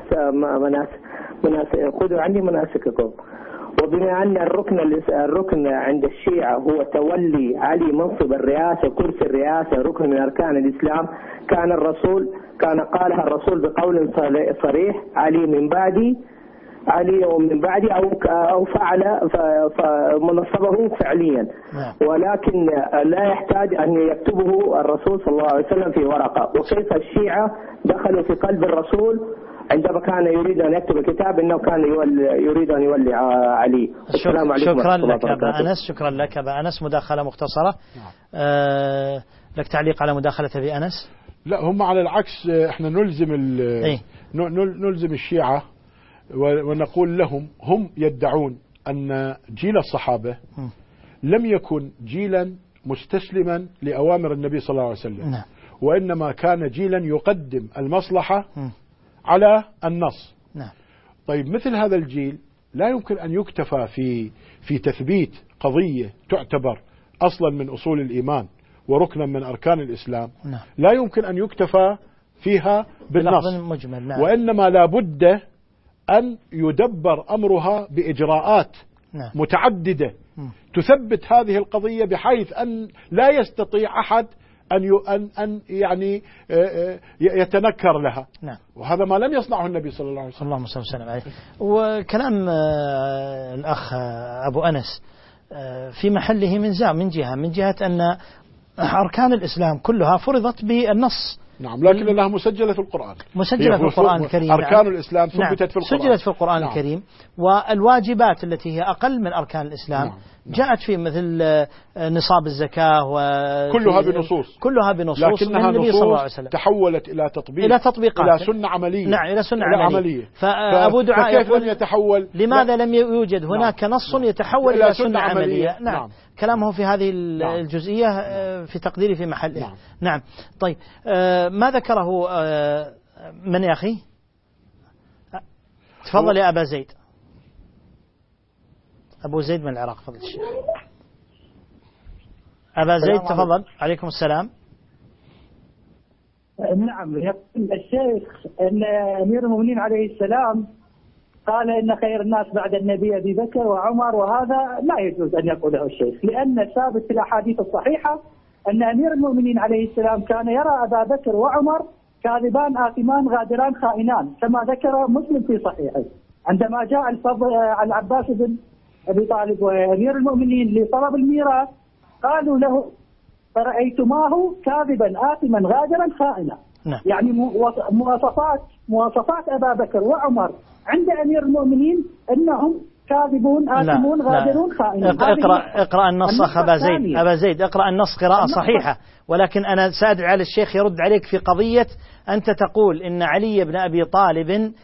عني مناسككم. وبما أن الركن عند الشيعة هو تولي علي منصب الرئاسة، كرسي الرئاسة ركن من أركان الإسلام، كان قالها الرسول بقول صريح: علي من بعدي أو فعل منصبه فعليا. ولكن لا يحتاج أن يكتبه الرسول صلى الله عليه وسلم في ورقة. وكيف الشيعة دخلوا في قلب الرسول عندما كان يريد أن يكتب الكتاب إنه كان يريد أن يولي علي. السلام عليكم. شكرا لك أبا أنس. شكرا لك أبا أنس. مداخلة مختصرة. لك تعليق على مداخلة أبي أنس؟ لا، هم على العكس، احنا نلزم الشيعة ونقول لهم، هم يدعون أن جيل الصحابة لم يكن جيلا مستسلما لأوامر النبي صلى الله عليه وسلم، وإنما كان جيلا يقدم المصلحة على النص. طيب مثل هذا الجيل لا يمكن أن يكتفى في تثبيت قضية تعتبر أصلا من أصول الإيمان وركنا من أركان الإسلام. لا يمكن أن يكتفى فيها بالنص، وإنما لا بد أن يدبر أمرها بإجراءات متعددة تثبت هذه القضية، بحيث أن لا يستطيع أحد أن يعني يتنكر لها. وهذا ما لم يصنعه النبي صلى الله عليه وسلم. اللهم صل وسلم عليه. وكلام الأخ أبو أنس في محله من جهة أن أركان الإسلام كلها فرضت بالنص. نعم، لكنها مسجلة في القرآن. مسجلة في القرآن الكريم. أركان الإسلام ثبتت في القرآن. سجلت في القرآن الكريم. والواجبات التي هي أقل من أركان الإسلام جاءت في مثل نصاب الزكاة كلها بنصوص لكنها النبي صلى الله عليه وسلم تحولت إلى تطبيقات، إلى سنة عملية. نعم، إلى سنة عملية. فأبو دعاء كيف لم يتحول؟ لماذا لم يوجد هناك نص يتحول إلى سنة عملية؟ نعم. كلامه في هذه الجزئية في تقديري في محله. نعم. طيب ما ذكره من يا أخي؟ تفضل يا أبا زيد. أبو زيد من العراق. فضل الشيخ أبا زيد تفضل. عليكم السلام. نعم، الشيخ أن أمير المؤمنين عليه السلام قال إن خير الناس بعد النبي أبي بكر وعمر، وهذا لا يجوز أن يقوله الشيخ، لأن ثابت في الأحاديث الصحيحة أن أمير المؤمنين عليه السلام كان يرى أبا بكر وعمر كاذبان آثمان غادران خائنان، كما ذكر مسلم في صحيحه عندما جاء الفضل العباس بن أبي طالب وأمير المؤمنين لطلب الميراث، قالوا له: فرأيتماه كاذبا آثما غادرا خائنا. يعني مواصفات أبا بكر وعمر عند أمير المؤمنين أنهم كاذبون آثمون غادرون خائنون. اقرأ النص أخ أبا زيد اقرأ النص قراءة صحيحة، ولكن أنا سأدعي على الشيخ يرد عليك في قضية أنت تقول إن علي بن أبي طالب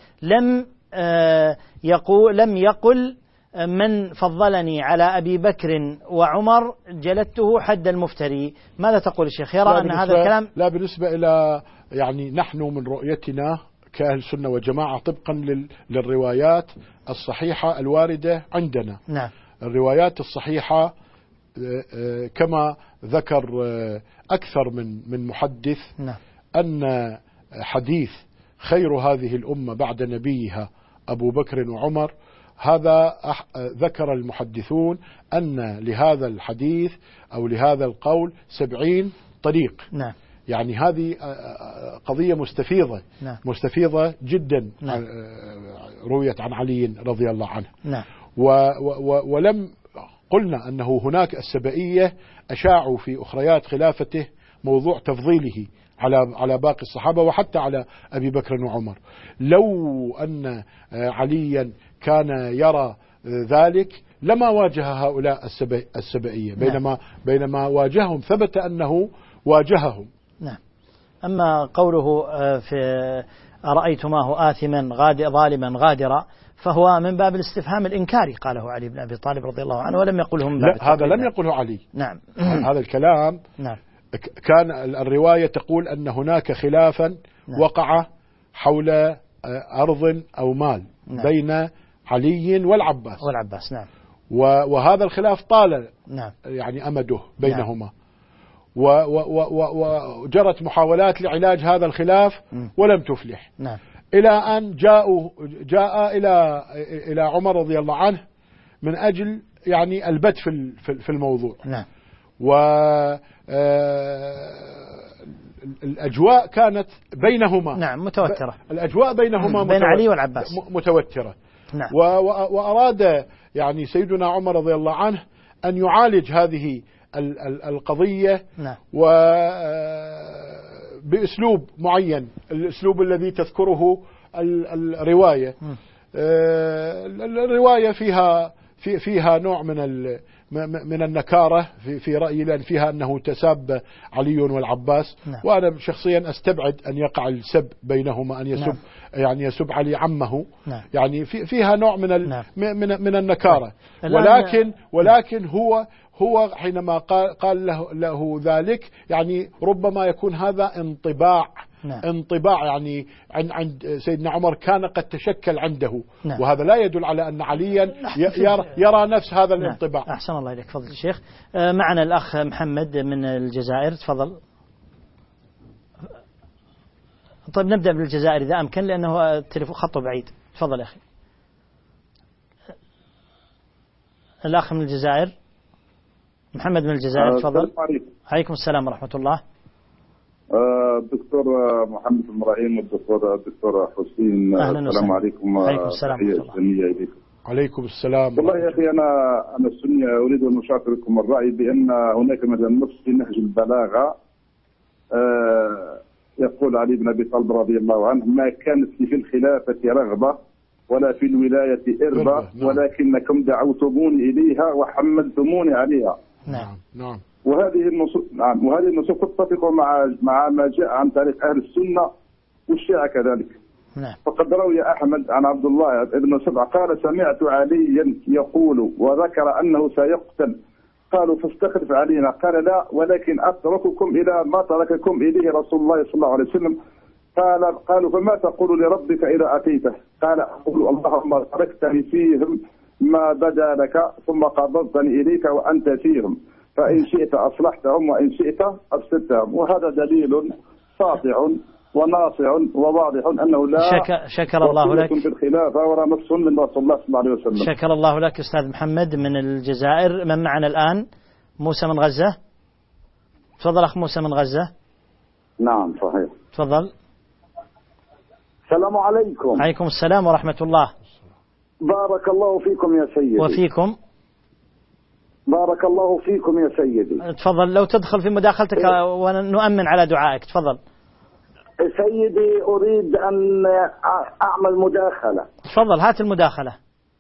لم يقل من فضلني على أبي بكر وعمر جلدته حد المفتري. ماذا تقول الشيخ؟ يرى أن هذا الكلام لا، بالنسبة إلى يعني نحن من رؤيتنا كأهل سنة وجماعة طبقا للروايات الصحيحة الواردة عندنا. نعم. الروايات الصحيحة كما ذكر أكثر من محدث. نعم. أن حديث خير هذه الأمة بعد نبيها أبو بكر وعمر، هذا ذكر المحدثون أن لهذا الحديث أو لهذا القول 70 طريق. نعم. يعني هذه قضية مستفيضة. نعم. مستفيضة جدا. نعم. رويت عن علي رضي الله عنه. نعم. ولم قلنا أنه هناك السبئية أشاعوا في أخريات خلافته موضوع تفضيله على باقي الصحابة وحتى على أبي بكر وعمر. لو أن عليا كان يرى ذلك لما واجه هؤلاء السبئية، بينما واجههم ثبت أنه واجههم. نعم. أما قوله في أرأيتماه آثما ظالما غادرا فهو من باب الاستفهام الإنكاري، قاله علي بن أبي طالب رضي الله عنه، ولم يقله من باب لا، هذا لم يقله علي. نعم. هذا الكلام. نعم. كان الرواية تقول أن هناك خلافا. نعم. وقع حول أرض أو مال. نعم. بين علي والعباس. نعم. وهذا الخلاف طال. نعم. يعني أمده بينهما. نعم. وجرت محاولات لعلاج هذا الخلاف ولم تفلح. نعم. إلى أن جاء إلى عمر رضي الله عنه من أجل يعني البت في الموضوع. نعم. الأجواء كانت بينهما. نعم. متوترة. الأجواء بينهما بين علي والعباس متوترة. نعم. وأراد يعني سيدنا عمر رضي الله عنه أن يعالج هذه القضية. نعم. بأسلوب معين، الأسلوب الذي تذكره الرواية. الرواية فيها نوع من النكارة في رأيي، لأن فيها أنه تساب علي والعباس. نعم. وأنا شخصيا أستبعد أن يقع السب بينهما، أن يسب. نعم. يعني يسب علي عمه. نعم. يعني فيها نوع نعم. من النكارة. ولكن هو حينما قال له ذلك يعني ربما يكون هذا انطباع. نعم. انطباع يعني عند سيدنا عمر كان قد تشكل عنده. نعم. وهذا لا يدل على أن عليا يرى نفس هذا الانطباع. نعم. أحسن الله إليك. فضل الشيخ. معنا الأخ محمد من الجزائر، تفضل. طيب نبدأ بالجزائر إذا أمكن، لأنه التليفون خطه بعيد. تفضل يا أخي. الأخ من الجزائر محمد من الجزائر، تفضل. عليكم السلام ورحمة الله. الدكتور محمد إبراهيم والدكتور حسين، السلام عليكم. عليكم السلام ورحمة الله. عليكم السلام. والله يا أخي أنا السني أريد أن أشارككم الرأي بأن هناك مثلا نص في نهج البلاغة. يقول علي بن أبي طالب رضي الله عنه: ما كانت في الخلافة رغبة ولا في الولاية إربة. نعم. ولكنكم دعوتموني إليها وحملتموني عليها. نعم. وهذه النصوص تتفق مع ما جاء عن طريق أهل السنة والشيعة كذلك. نعم. فقد روي أحمد عن عبد الله بن سبع قال: سمعت عليا يقول وذكر أنه سيقتل. قالوا: فاستخلف علينا. قال: لا، ولكن أترككم إلى ما ترككم إليه رسول الله صلى الله عليه وسلم. قالوا: فما تقول لربك إذا أتيته؟ قال: أقول: اللهم تركتني فيهم ما بدا لك ثم قبضتني إليك وأنت فيهم، فإن شئت أصلحتهم وإن شئت أفسدتهم. وهذا دليل ساطع وناصع وواضح أنه لا شكر الله لك في الخلافة ولا نص من رسول الله صلى الله عليه وسلم. شكر الله لك أستاذ محمد من الجزائر. من معنا الآن؟ موسى من غزة. تفضل أخ موسى من غزة. نعم صحيح. تفضل. السلام عليكم. عليكم السلام ورحمة الله. بارك الله فيكم يا سيدي. وفيكم. بارك الله فيكم يا سيدي. تفضل لو تدخل في مداخلتك ونؤمن على دعائك. تفضل. سيدي أريد أن أعمل مداخلة. تفضل هات المداخلة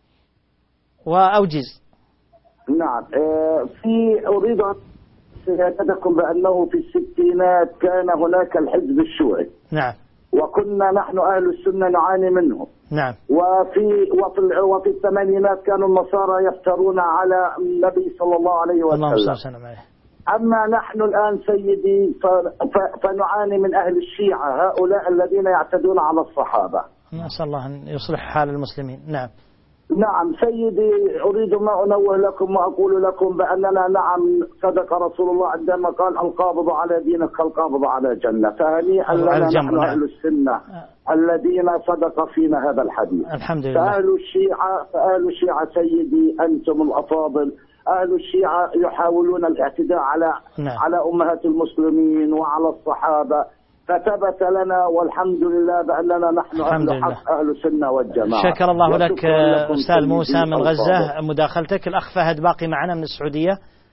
وأوجز. نعم. أريد أن سيادتكم بأنه في الستينات كان هناك الحزب الشيوعي. نعم. وكنا نحن أهل السنة نعاني منه. نعم. وفي الثمانينات كانوا النصارى يفترون على النبي صلى الله عليه وسلم. اللهم صل وسلم عليه. أما نحن الآن سيدي فنعاني من أهل الشيعة، هؤلاء الذين يعتدون على الصحابة. نسأل الله أن يصلح حال المسلمين. نعم. نعم سيدي، أريد ما أنوه لكم وأقول لكم بأننا نعم صدق رسول الله عندما قال القابض على دينك كالقابض على جنة، فهنيئا لنا نحن أهل السنة الذين صدق فينا هذا الحديث. الحمد لله. فأهل الشيعة سيدي أنتم الأفاضل، أهل الشيعة يحاولون الاعتداء على أمهات المسلمين وعلى الصحابة، فثبت لنا والحمد لله بأننا نحن أهل السنة والجماعة. شكر الله لك أستاذ موسى من غزة مداخلتك. الأخ فهد باقي معنا من السعودية.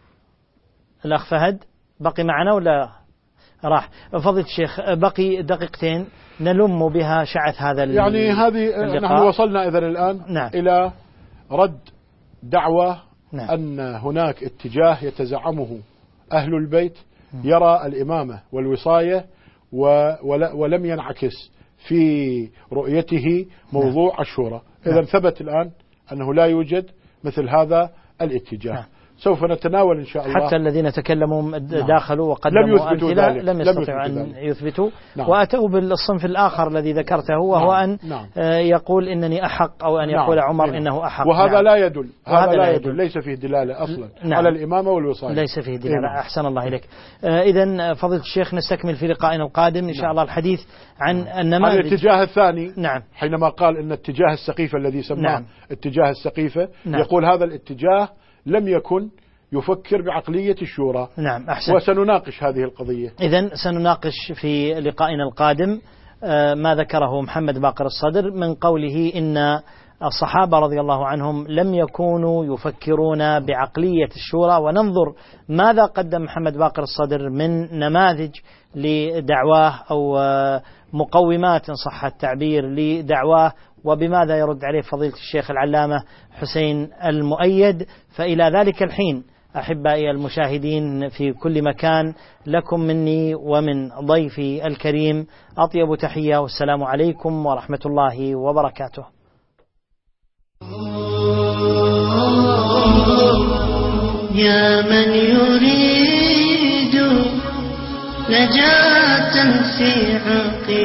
الأخ فهد باقي معنا ولا راح؟ فضيلة الشيخ بقي دقيقتين نلم بها شعث هذا يعني هذه نحن وصلنا إذن الآن إلى رد دعوة أن هناك اتجاه يتزعمه أهل البيت يرى الإمامة والوصاية ولم ينعكس في رؤيته موضوع الشورى. إذا ثبت الآن أنه لا يوجد مثل هذا الاتجاه. سوف نتناول إن شاء الله. حتى الذين تكلموا داخلوا وقدموا أمثلة لم يستطيعوا أن يثبتوا. وأتوا بالصنف الآخر الذي ذكرته وهو أن يقول إنني أحق أو أن يقول عمر إنه أحق. وهذا لا يدل، هذا لا يدل، ليس فيه دلالة أصلا على الإمامة والوصاية، ليس فيه دلالة. أحسن الله إليك. إذن فضيلة الشيخ نستكمل في لقائنا القادم إن شاء الله الحديث عن النماذج. الاتجاه الثاني حينما قال إن اتجاه السقيفة الذي سماه اتجاه السقيفة يقول هذا الاتجاه لم يكن يفكر بعقلية الشورى. نعم أحسن. وسنناقش هذه القضية. إذن سنناقش في لقائنا القادم ما ذكره محمد باقر الصدر من قوله إن الصحابة رضي الله عنهم لم يكونوا يفكرون بعقلية الشورى، وننظر ماذا قدم محمد باقر الصدر من نماذج لدعواه أو مقومات إن صح التعبير لدعواه، وبماذا يرد عليه فضيلة الشيخ العلامة حسين المؤيد. فإلى ذلك الحين أحبائي المشاهدين في كل مكان، لكم مني ومن ضيفي الكريم أطيب تحية، والسلام عليكم ورحمة الله وبركاته. يا من يريد نجاة في عقيدته